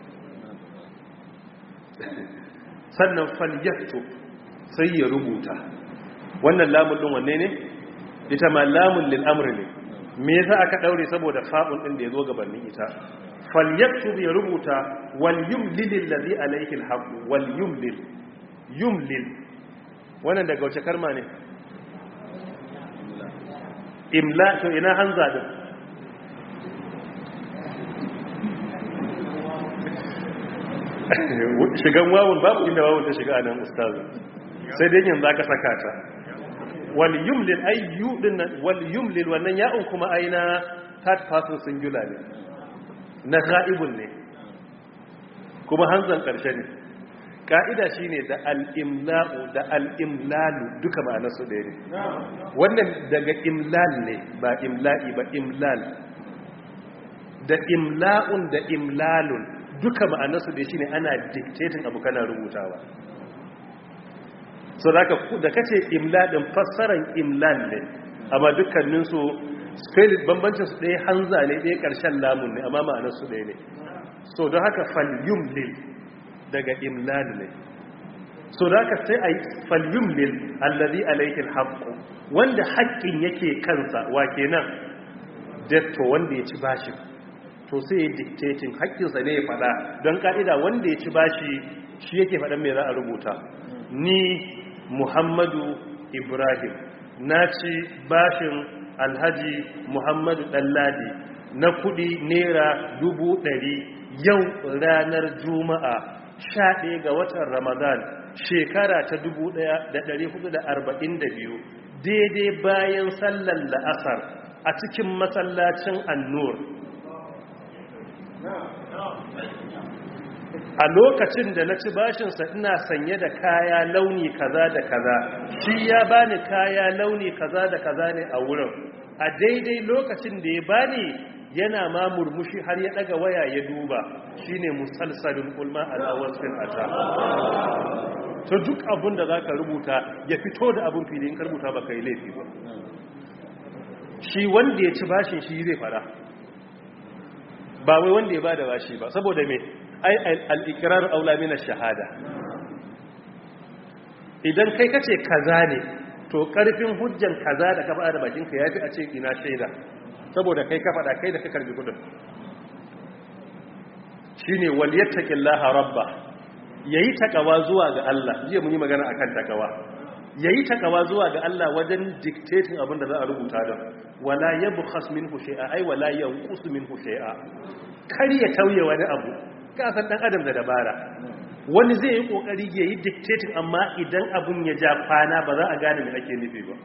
sannan falyaktub sai ya rubuta wannan lamun din wanne ne ita ma lamun lil amri ne me yasa aka daure saboda fa'un din da yazo gabanin ita falyaktub ya rubuta wal yumlil alladhi alayhi alhaq wal yumlil yumlil wannan daga wace karma ne imla to ina hanza din shigan wawun babu inda wawun ta shiga anan ustazu sai dai yanzu aka saka ta wal yumlil ayyu din wal yumlil wannan ya'un kuma aina third person singular ne na ga'ibun ne kuma hanzan ƙarshe ne. Ka'ida shi ne da al'imla'u da al'imlalu duka ma'anarsu ɗaya ne. Wannan daga imlal ne ba imla'i ba imlal. Da imla'un da imlalun duka ma'anarsu ɗaya shi ne ana dictating abu kana rubutawa. So da kace imladin fassaran imlal ne, amma dukkaninsu spelling bambancinsu ɗaya hanza ne ɗaya ƙarshen lamun ne, amma ma'anarsu ɗaya ne. So don haka falyumlil daga imlal ne. So da haka sai a yi falyumlil allazi alaihi alhaqqu wanda haƙƙin yake kansa wa kenan detto wanda ya ci bashi to sai ya dictating haƙƙinsa ne ya faɗa don ka'ida wanda ya ci bashi shi yake faɗan me za a rubuta. Ni Muhammadu Ibrahim na ci bashin Alhaji Muhammadu Ɗanladi na kudi naira dubu ɗari yau ranar Juma'a sha ɗaya ga watan Ramadan shekara ta dubu ɗaya da ɗari hudu da arba'in da biyu daidai bayan sallar la'asar a cikin masallacin An-Nur. A lokacin da na ci bashinsa ina sanye da kaya launi kaza da kaza shi ya bani kaya launi kaza da kaza ne a wurin a daidai lokacin da ya bani yana ma murmushi har ya daga waya ya duba shine musalsalul ulma ala wasfin ata. To duk abun da zaka rubuta ya fito da abun fili in ka rubuta baka yi laifi ba. Shi wanda ya ci bashin shi zai fara ba wai wanda ya bada bashi ba saboda me ai al-iqrar aula min ash-shahada. Idan kai kace kaza ne to karfin hujjan kaza da ka faɗa da bakinka yafi a ce ina shaida saboda kai ka faɗa kai da ka karbi kudin. Shine wal yattaqillaha rabba yayi takawa zuwa ga Allah. Jiya mun yi magana akan takawa. Yayi takawa zuwa ga Allah wajen dictating abin da za a rubuta da wala yabkhas minhu shay'a ai wala yanqus minhu shay'a. Kar ya tauye wani abu. Kasan dan adam da dabara wani zai yi kokari ya yi dictating amma idan abun ya ja kwana ba za a gane me ake nufi ba.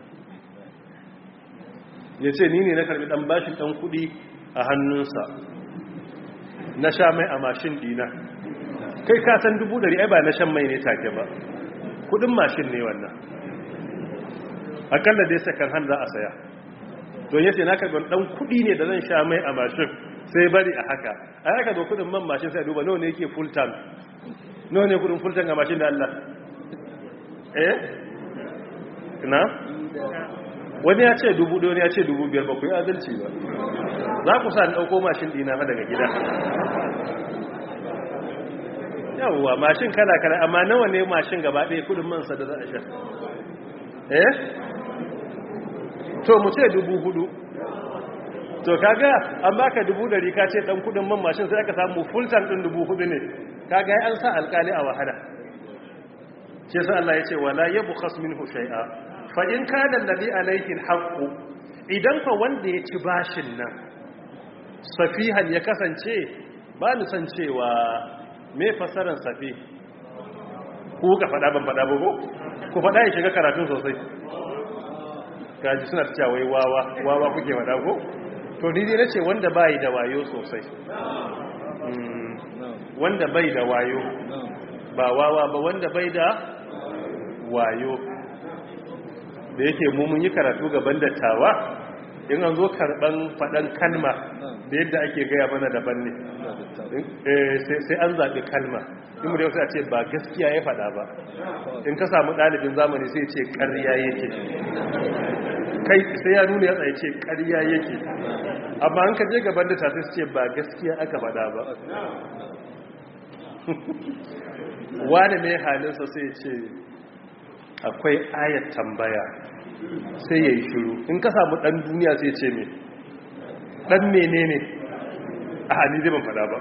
Ya ce ni ne na karbi dan bashin dan kudi a hannunsa na sha mai a mashin dina. Kai ka san dubu dari ai ba na shan mai ne take ba kudin mashin ne wannan akalla dai sakan han za a saya. To yace na karbi dan kudi ne da zan sha mai a mashin sai bari a haka a haka da kudin man mashin sai duba nawa ne yake full time nawa ne kudin full time ga mashin da Allah eh na wani ya ce dubu ɗaya wani ya ce dubu biyar ba ku yi adalci ba. Za ku sa ni ɗauko mashin ɗina fa daga gida yawwa mashin kala kala amma nawa ne mashin gaba ɗaya kudin mansa da za a sha eh to mu ce dubu hudu to kaga an baka dubu dari ka ce dan kudin man mashin sai aka samu full time din dubu hudu ne kaga ai an sa alkali a wahala. Shi sai Allah ya ce wala yabkhas minhu shay'a fa in kana alladhi alayhi alhaq idan fa wanda ya ci bashin nan safihan ya kasance ba ni san cewa me fasaran safi ku ka fada ban fada ba ko ku fada ya shiga karatun sosai kaji suna cewa wai wawa wawa kuke fada ko to ni dai nace wanda bai da wayo sosai wanda bai da wayo ba wawa ba wanda bai da wayo da yake mu mun yi karatu gaban dattawa in an zo karban fadan kalma da yadda ake gaya mana daban ne sai an zaɓi kalma in mu da wasu a ce ba gaskiya ya fada ba in ka samu ɗalibin zamani sai ce ƙarya yake kai sai ya nuna ya tsaye ce ƙarya yake amma an ka je gaban da tafi su ce ba gaskiya aka faɗa ba wani mai halinsa sai ce akwai ayat tambaya sai ya yi shiru in ka samu ɗan duniya sai ce me ɗan menene a hannu zai ban faɗa ba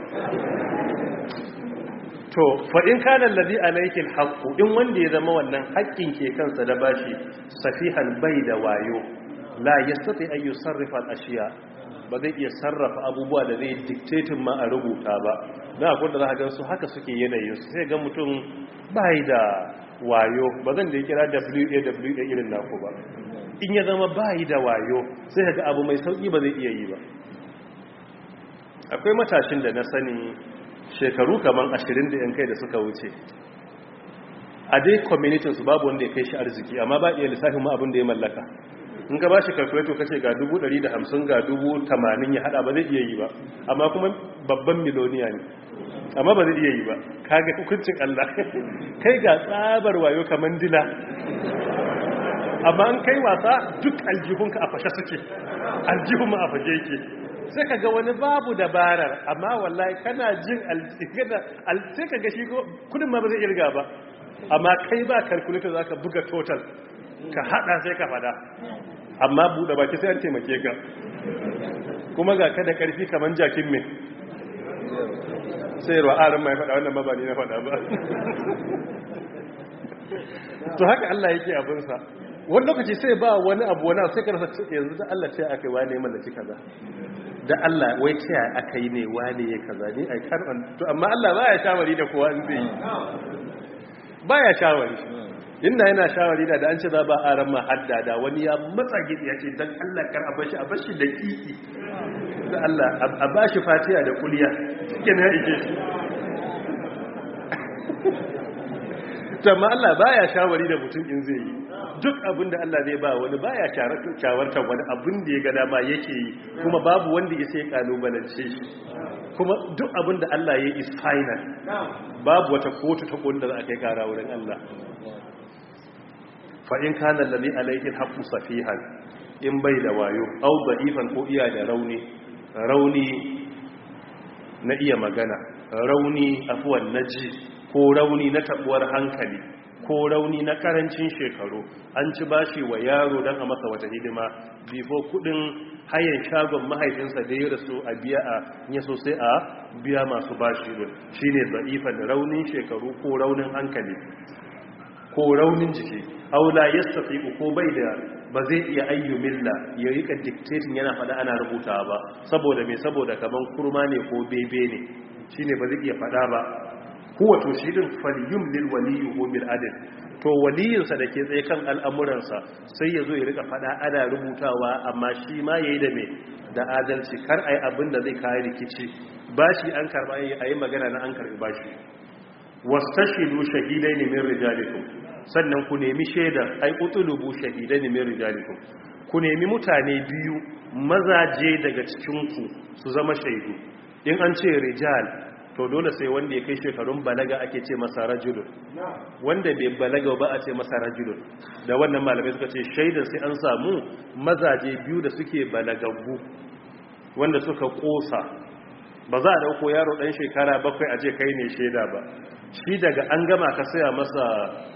to faɗin kanan ladi alaikin haƙƙu in wanda ya zama wannan haƙƙin ke kansa da bashi safihan bai da wayo la yastati an yusarrifa al-ashiya ba zai iya sarrafa abubuwa da zai dictating ma a rubuta ba dan akwai da za ka gansu haka suke yanayin su sai ga mutum bai da wayo ba zan da ya kira W A W A irin naku ba in ya zama bai da wayo sai ga abu mai sauki ba zai iya yi ba akwai matashin da na sani shekaru kaman ashirin da yan kai da suka wuce a dai community su babu wanda ya kai shi arziki amma ba iya lissafin ma abin da ya mallaka in ka ba shi calculator kace ga dubu ɗari da hamsin ga dubu tamanin ya hada ba zai iya yi ba amma kuma babban miloniya ne amma ba zai iya yi ba kaga hukuncin Allah kai ga tsabar wayo kaman dila amma an kai wasa duk aljihunka a fashe suke aljihun ma a fashe yake sai ka ga wani babu dabarar amma wallahi kana jin aljihuna sai ka ga shi kudin ma ba zai irga ba amma kai ba calculator za ka buga total ka hada sai ka fada amma buɗe baki sai an taimake ka kuma ga kada karfi kaman jakin mai sai ruwa arin mai fada wannan mabani na fada ba to haka Allah yake abinsa wani lokaci sai ba wani abu wani sai karasa yanzu da Allah ce aka yi wane mallaki kaza da Allah wai ce aka yi ne wane ya kaza ne ai kan to amma Allah baya shawari da kowa in zai yi baya shawari inda yana shawari da an ce za ba aran ma hadda da wani ya matsa gidi ya ce dan Allah kar a bashi a bashi da kiki da Allah a bashi fatiha da kuliya cikin ya ike shi to amma Allah baya shawari da mutum in zai yi duk abin da Allah zai ba wani baya shawartar wani abin da ya ga dama yake yi kuma babu wanda ya sai kalubalance shi kuma duk abin da Allah ya yi is final babu wata kotu ta kunda za a kai kara wurin Allah fa in kana alladhi alayhi alhaqqu safihan in bai da wayo au da'ifan ko iya da rauni rauni na iya magana rauni afwan naji ko rauni na tabuwar hankali ko rauni na karancin shekaru an ci bashi wa yaro dan a masa wata hidima bifo kudin hayan shagon mahaifinsa da ya rasu a biya a ya so sai a biya masu bashi din shine da'ifan raunin shekaru ko raunin hankali ko raunin jiki aula yastafi ko bai da ba zai iya ayyumilla ya rika dictating yana fada ana rubutawa ba saboda me saboda kaman kurma ne ko bebe ne shine ba zai iya fada ba huwa to shi din falyum lil waliyyi bil adl to waliyinsa da ke tsaye kan al'amuransa sai ya zo ya rika fada ana rubutawa amma shi ma yayi da me da adalci kar ai abin da zai kai rikici bashi an karba yayi magana na an karbi bashi wastashidu shahidaini min rijalikum sannan ku nemi shaidar ai utulubu shahidaini min rijalikum ku nemi mutane biyu mazaje daga cikin ku su zama shaidu in an ce rijal to dole sai wanda ya kai shekarun balaga ake ce masa rajulun wanda bai balaga ba a ce masa rajulun da wannan malamai suka ce shaidan sai an samu mazaje biyu da suke balagaggu wanda suka kosa ba za a dauko yaro dan shekara bakwai a je kai ne shaida ba shi daga an gama ka saya masa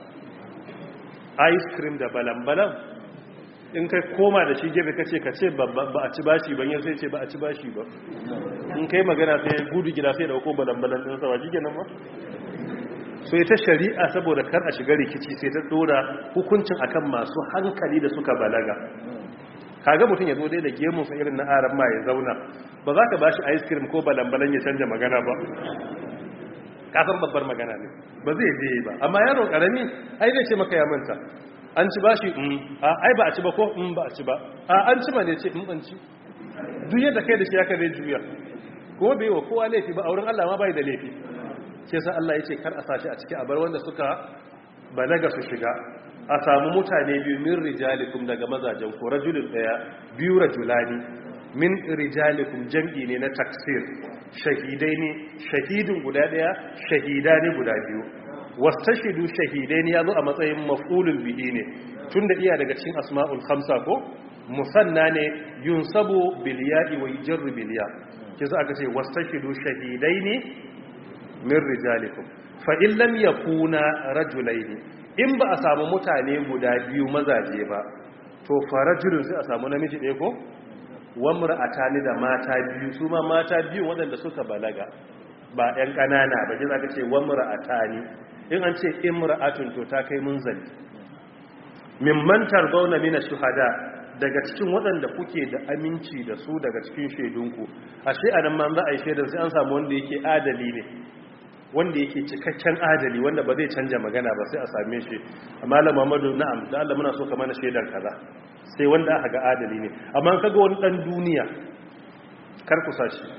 ice cream da balambalan in kai koma da shi gefe kace kace ba a ci bashi ban yau sai ce ba a ci bashi ba in kai magana sai gudu gida sai dauko balambalan din sawa shi kenan ba so ita shari'a saboda kar a shiga rikici sai ta dora hukuncin akan masu hankali da suka balaga kaga mutum ya zo dai da gemun sa irin na aran ma ya zauna ba za ka bashi ice cream ko balambalan ya canja magana ba kasan babbar magana ne ba zai je ba amma yaro karami ai zai ce maka ya manta an ci bashi a ai ba a ci ba ko in ba a ci ba a an ci ma ne ce in an ci duk yadda kai da shi haka zai juya kuma bai wa kowa laifi ba a wurin Allah ma bai da laifi sai sa Allah ya ce kar a sashi a ciki a bar wanda suka balaga su shiga a samu mutane biyu min rijalikum daga mazajen ko rajulun daya biyu rajulani min rijalikum jam'i ne na taksir shahidai ne shahidin guda daya shahida ne guda biyu wastashidu shahidai ne yazo a matsayin maf'ulul bihi ne tunda iya daga cikin asma'ul khamsa ko musanna ne yunsabu bil ya'i wa yajru bil ya kiza aka ce wastashidu shahidai ne min rijalikum fa in lam yakuna rajulaini in ba a samu mutane guda biyu mazaje ba to farajulun sai a samu namiji ɗaya ko wamra atani da mata biyu su ma mata biyu waɗanda suka balaga ba ƴan ƙanana ba jin aka ce wamra atani in an ce imra'atun to ta kai munzali mimman tarbawna min ash-shuhada daga cikin waɗanda kuke da aminci da su daga cikin shaidunku ashe anan ma za a yi shaidan sai an samu wanda yake adali ne wanda yake cikakken adali wanda ba zai canja magana ba sai a same shi malam Muhammadu na'am da Allah muna so ka mana shaidar kaza sai wanda aka ga adali ne amma kaga wani dan duniya kar ku sashi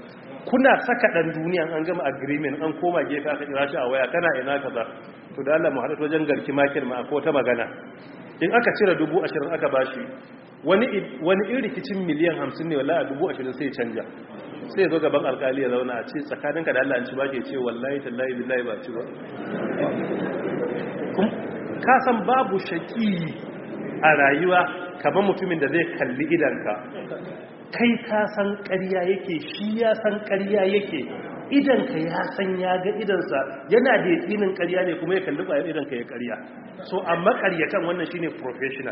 kuna saka dan duniya an gama agreement an koma gefe aka kira shi a waya kana ina kaza to da Allah mu haɗu wajen garki makin ma ko ta magana in aka cire dubu ashirin aka bashi wani wani irin rikicin miliyan hamsin ne wallahi dubu ashirin sai ya canja sai ya zo gaban alkali ya zauna a ce tsakaninka da Allah an ci ba ke ce wallahi tallahi billahi ba ci ba ka san babu shaki a rayuwa kamar mutumin da zai kalli idanka kai ka san ƙarya yake shi ya san ƙarya yake idanka ya san ya ga idansa yana da yakinin ƙarya ne kuma ya kalli bayan idanka ya ƙarya so amma ƙaryatan wannan shine professional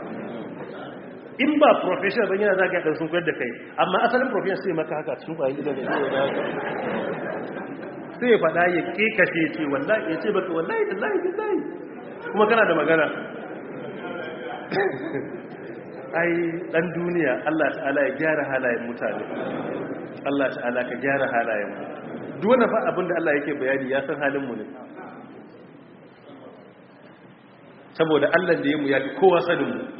in ba professional ban yana zaka dan sun koyar da kai amma asalin professional sai maka haka sun bayan idan da sai faɗa ya kekashe ce wallahi ya ce baka wallahi wallahi wallahi kuma kana da magana ai dan duniya Allah ta'ala ya gyara halayen mutane Allah ta'ala ka gyara halayen mu duk wanda fa abinda Allah yake bayani ya san halin mu ne saboda Allah da yayi mu yafi kowa sanin mu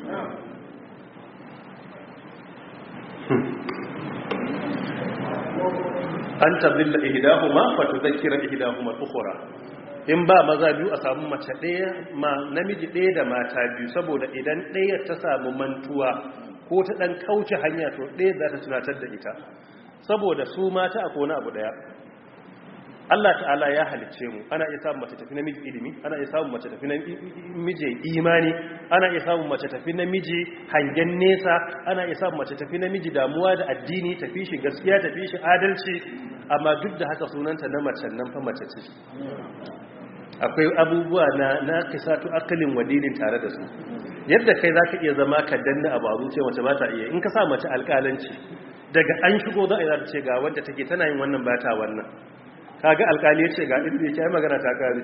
an tabilla ihdahuma fa tudhakkira ihdahuma al-ukhra in ba maza biyu a samu mace ɗaya ma namiji ɗaya da mata biyu saboda idan ɗaya ta samu mantuwa ko ta ɗan kauce hanya to ɗaya za ta tunatar da ita saboda su mata akwai wani abu ɗaya Allah ta'ala ya halicce mu ana iya samun mace tafi namiji ilimi ana iya samun mace tafi namiji imani ana iya samun mace tafi namiji hangen nesa ana iya samun mace tafi namiji damuwa da addini tafi shi gaskiya tafi shi adalci amma duk da haka sunanta na mace nan fa mace ce akwai abubuwa na na kisatu akalin wadinin tare da su yadda kai zaka iya zama ka danna abu a zuciya mace ba ta iya in ka sa mace alƙalanci daga an shigo za a yi za ta ce ga wanda take tana yin wannan ba ta wannan kaga alƙali ya ce ga inda yake ai magana ta kare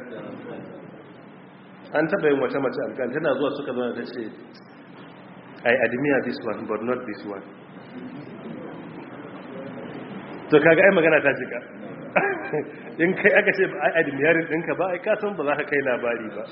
an taɓa yin wata mace alƙali tana zuwa suka zo ta ce I admire this one but not this one to kaga ai magana ta jika in kai aka ce ba ai admiring ɗinka ba ai kasan ba za ka kai labari ba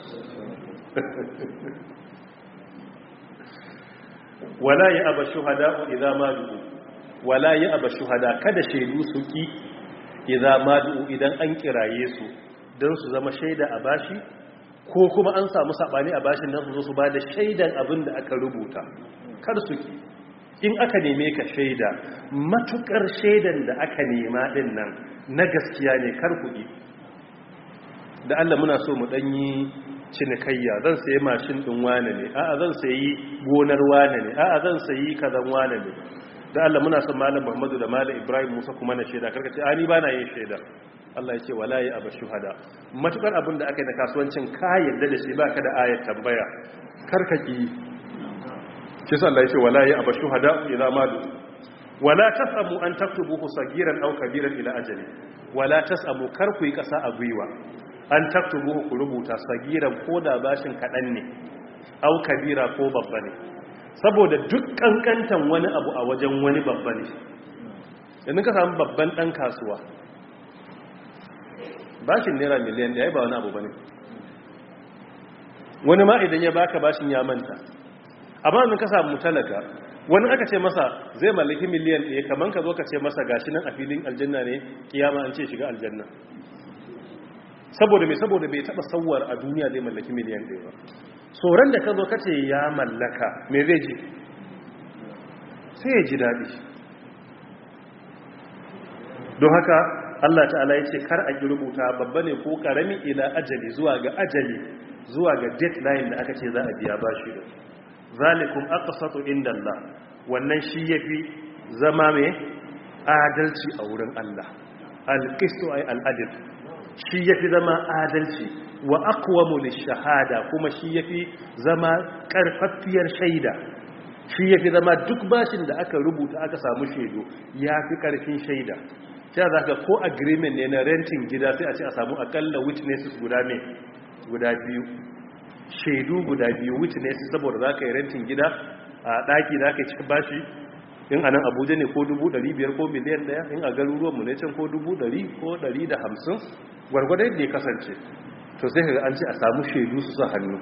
wala ya aba shuhada idan ma du'u wala ya aba shuhada kada shaidu su ki idan ma du'u idan an kiraye su don su zama shaida a bashi ko kuma an samu sabani a bashin nan su zo su ba da shaidan abin da aka rubuta kar su ki in aka neme ka shaida matukar shaidan da aka nema din nan na gaskiya ne kar kuɗi da Allah muna so mu danyi cinikayya zan sayi mashin din wane ne a'a zan sayi gonar wane ne a'a zan sayi kazan wane ne da Allah muna son malam Muhammadu da malam Ibrahim Musa kuma na shaida karka ce ani bana yin shaida Allah ya ce wala ya aba shuhada matukar abin da aka yi da kasuwancin ka yadda da shi baka da ayat tambaya karka ki shi sa Allah ya ce wala ya aba shuhada idza madu wala tasamu an taktubuhu sagiran aw kabiran ila ajali wala tasamu kar ku yi kasa a gwiwa an taktubuhu ku rubuta sagiran ko da bashin kadan ne aw kabira ko babba ne saboda duk kankantan wani abu a wajen wani babba ne yanzu ka samu babban dan kasuwa bashin naira miliyan ɗaya ba wani abu bane wani ma idan ya baka bashin ya manta amma in ka samu talaka wani aka ce masa zai mallaki miliyan ɗaya kaman ka zo ka ce masa gashi nan a filin aljanna ne kiyama an ce shiga aljanna saboda mai saboda bai taba sauwar a duniya zai mallaki miliyan ɗaya ba tsoron da ka zo ka ce ya mallaka me zai ji sai ya ji daɗi don haka Allah ta'ala ya ce kar a ki rubuta babba ne ko karami ila ajali zuwa ga ajali zuwa ga deadline da aka ce za a biya bashi da zalikum aqsatu indallah wannan shi yafi zama mai adalci a wurin Allah alqistu ay aladl shi yafi zama adalci wa aqwamu lishahada kuma shi yafi zama karfafiyar shaida shi yafi zama duk bashin da aka rubuta aka samu shaidu yafi karfin shaida sai zaka ko agreement ne na renting gida sai a ce a samu akalla witnesses guda me guda biyu shaidu guda biyu witnesses saboda zaka yi renting gida a daki zaka yi cikin bashi in anan Abuja ne ko dubu ɗari biyar ko miliyan ɗaya in a garuruwanmu ne can ko dubu ɗari ko ɗari da hamsin gwargwadon yadda ya kasance to sai kaga an ce a samu shaidu su sa hannu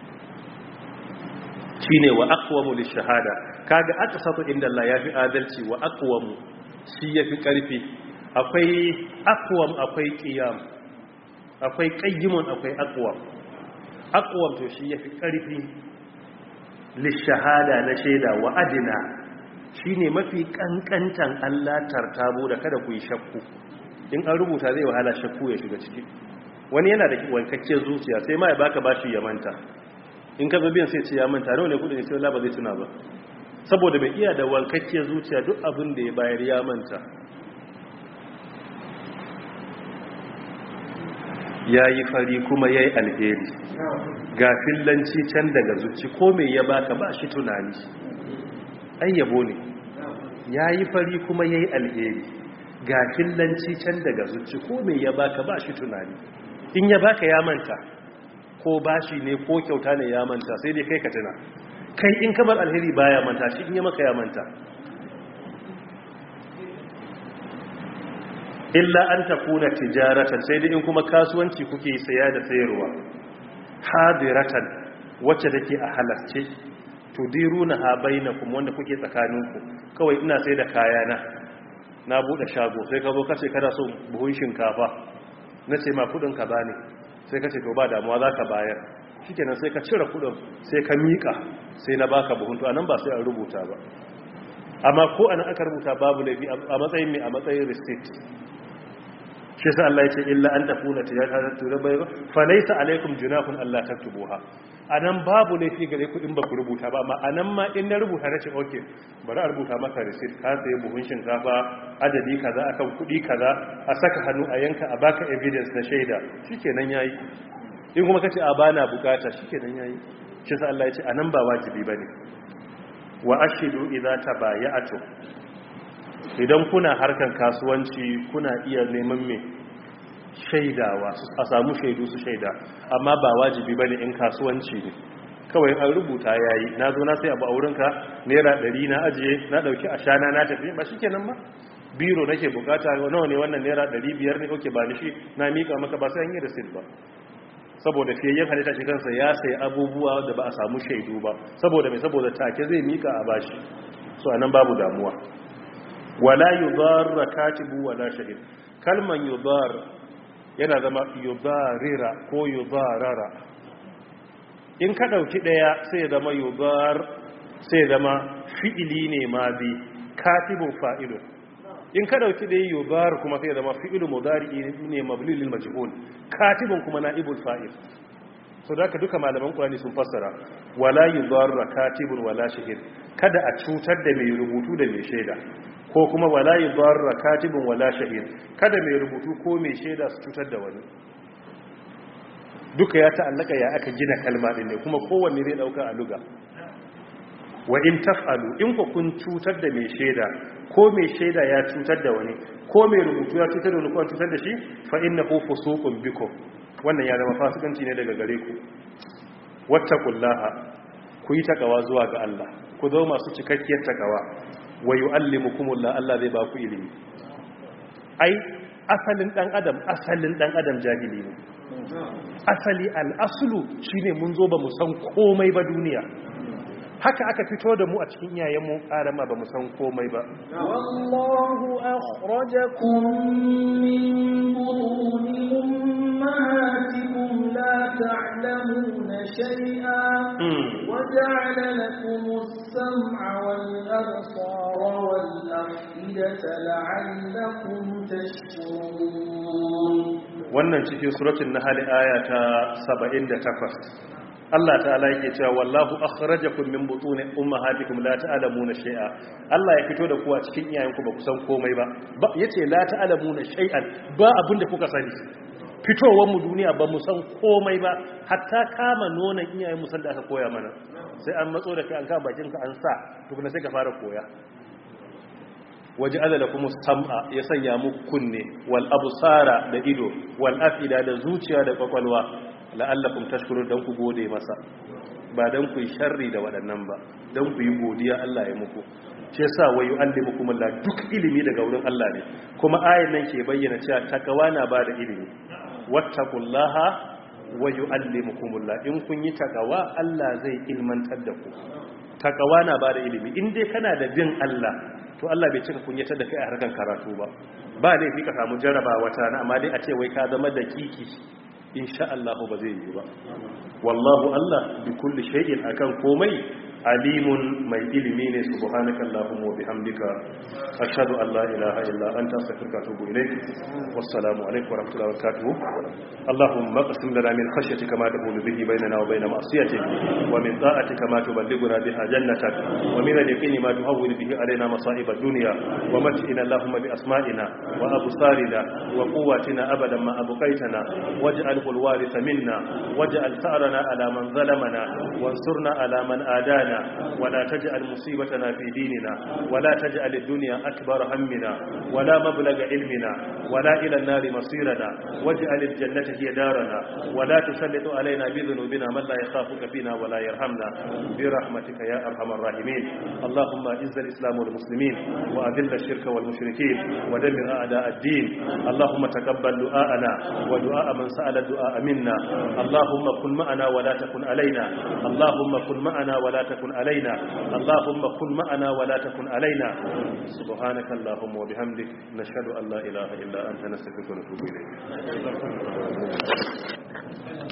shine wa aqwamu lishahada kaga aqsatu inda Allah yafi adalci wa aqwamu shi yafi karfi akwai aqwam akwai qiyam akwai qayyimun akwai aqwam aqwam to shi yafi karfi lishahada na shaida wa adina shine mafi kankantan Allah tartabo da kada ku yi shakku in an rubuta zai wahala shakku ya shiga ciki wani yana da wankakke zuciya sai ma ya baka bashi ya manta in ka zo biyan sai ce ya manta nawa ne kudin sai Allah ba zai tuna ba saboda bai iya da wankakke zuciya duk abin da ya bayar ya manta yayi fari kuma yayi alheri ga fillanci can daga zuci ko me ya baka ba shi tunani ai yabo ne yayi fari kuma yayi alheri ga fillanci can daga zuci ko me ya baka ba shi tunani in ya baka ya manta ko bashi ne ko kyauta ne ya manta sai dai kai ka tuna kai in kamar alheri baya manta shi in ya maka ya manta illa an takuna tijaratan sai dai in kuma kasuwanci kuke saya da sayarwa hadiratan wacce take a halarce tudiruna ha bainakum wanda kuke tsakaninku kawai ina sai da kayana na bude shago sai ka zo kace kana so buhun shinkafa nace ma kudin ka bane sai kace to ba damuwa zaka bayar shikenan sai ka cire kudin sai ka mika sai na baka buhun to anan ba sai an rubuta ba amma ko anan aka rubuta babu laifi a matsayin mai a matsayin receipt shi sai Allah ya ce illa an tafuna tijaratan turbayba fa laysa alaykum junahun alla taktubuha anan babu laifi gare ku in ba ku rubuta ba amma anan ma in na rubuta nace okay bari a rubuta maka receipt ka sai buhun shinkafa adadi kaza akan kudi kaza a saka hannu a yanka a baka evidence na shaida shikenan yayi in kuma kace a bana bukata shikenan yayi shi sai Allah ya ce anan ba wajibi bane wa ashidu idza tabaya'tu idan kuna harkan kasuwanci kuna iya neman me shaidawa a samu shaidu su shaida amma ba wajibi bane in kasuwanci ne kawai an rubuta yayi na zo na sai abu a wurinka naira ɗari na ajiye na dauki ashana na tafi ba shikenan ba biro nake bukata nawa ne wannan naira ɗari biyar ne oke ba ni shi na mika maka ba sai an yi receipt ba saboda fiyayyen halitta shi kansa ya sai abubuwa da ba a samu shaidu ba saboda mai saboda take zai mika a bashi so anan babu damuwa wala yudarra katibu wala shahid kalman yudar yana zama yudarira ko yudarara in ka dauki daya sai zama yudar sai zama fi'ili ne madi katibun fa'ilun in ka dauki daya yudar kuma sai zama fi'ilu mudari ne mabni lil majhul katibun kuma naibul fa'il so da ka duka malaman Qur'ani sun fassara wala yudarra katibun wala shahid kada a cutar da mai rubutu da mai shaida ko kuma wala yudarra katibun wala shahid kada mai rubutu ko mai shaida su cutar da wani duka ya ta'allaka ya aka gina kalma din ne kuma kowanne zai dauka a luga wa in taf'alu in ku kun cutar da mai shaida ko mai shaida ya cutar da wani ko mai rubutu ya cutar da wani ko an cutar da shi fa innahu fusuqun bikum wannan ya zama fasikanci ne daga gare ku wattaqullaha ku yi takawa zuwa ga Allah ku zo masu cikakkiyar takawa wa yu'allimukumullah Allah zai ba ku ilimi ai asalin dan adam asalin dan adam jahili ne asali al-aslu shine mun zo ba mu san komai ba duniya haka aka fito da mu a cikin iyayenmu arama ba mu san komai ba wallahu akhrajakum min butuni ummahatikum la ta'lamuna shay'an wa ja'ala lakum as-sam'a wal absara wal af'idata la'allakum tashkurun wannan cikin suratul nahl aya ta saba'in da takwas Allah ta'ala yake cewa wallahu akhrajakum min butuni ummahatikum la ta'lamuna shay'a Allah ya fito da ku a cikin iyayenku ba ku san komai ba yace la ta'lamuna shay'an ba abinda kuka sani fitowar mu duniya ba mu san komai ba hatta kama nonon iyayen mu san da aka koya mana sai an matso da kai an kama bakin ka an sa tukuna sai ka fara koya waje alalakumus sam'a ya sanya muku kunne wal absara da ido wal afida da zuciya da kwakwalwa la'allakum tashkurun dan ku gode masa ba dan ku yi sharri da waɗannan ba dan ku yi godiya Allah ya muku shi yasa wayu allimukumullah duk ilimi daga wurin Allah ne kuma ayan nan ke bayyana cewa takawa na ba da ilimi wattaqullaha wayu allimukumullah in kun yi takawa Allah zai ilmantar da ku takawa na ba da ilimi in dai kana da bin Allah to Allah bai cika kunyatar da kai a harkan karatu ba ba laifi ka samu jaraba wata na amma dai a ce wai ka zama da kiki insha Allah ba zai yi ba wallahu Allah bi kulli shay'in akan komai alimun mai ilimi ne subhanaka allahumma wa bihamdika ashhadu an la ilaha illa anta astaghfiruka wa atubu ilayk wassalamu alaikum wa rahmatullahi wa barakatuh allahumma qsim lana min khashyatika ma tahulu bihi bainana wa bain ma'siyatik wa min ta'atika ma tuballighuna biha jannatak wa min al-yaqini ma tuhawwil bihi alaina masa'ib ad-dunya wa mat'ina allahumma bi asma'ina wa absarina wa quwwatina abadan ma abqaytana waj'alhu al-waritha minna waj'al tha'rana ala man zalamana wansurna ala man adana ولا تجعل مصيبتنا في ديننا ولا تجعل الدنيا أكبر همنا ولا مبلغ علمنا ولا إلى النار مصيرنا واجعل الجنة هي دارنا ولا تسلط علينا بذنوبنا من لا يخافك فينا ولا يرحمنا برحمتك يا أرحم الراحمين اللهم اعز الإسلام والمسلمين وأذل الشرك والمشركين ودمر أعداء الدين اللهم تقبل دعاءنا ودعاء من سأل الدعاء منا اللهم كن معنا ولا تكن علينا اللهم كن معنا ولا تكن علينا اللهم كن معنا ولا تكن علينا سبحانك اللهم وبحمدك نشهد أن لا إله إلا أنت نستغفرك ونتوب إليك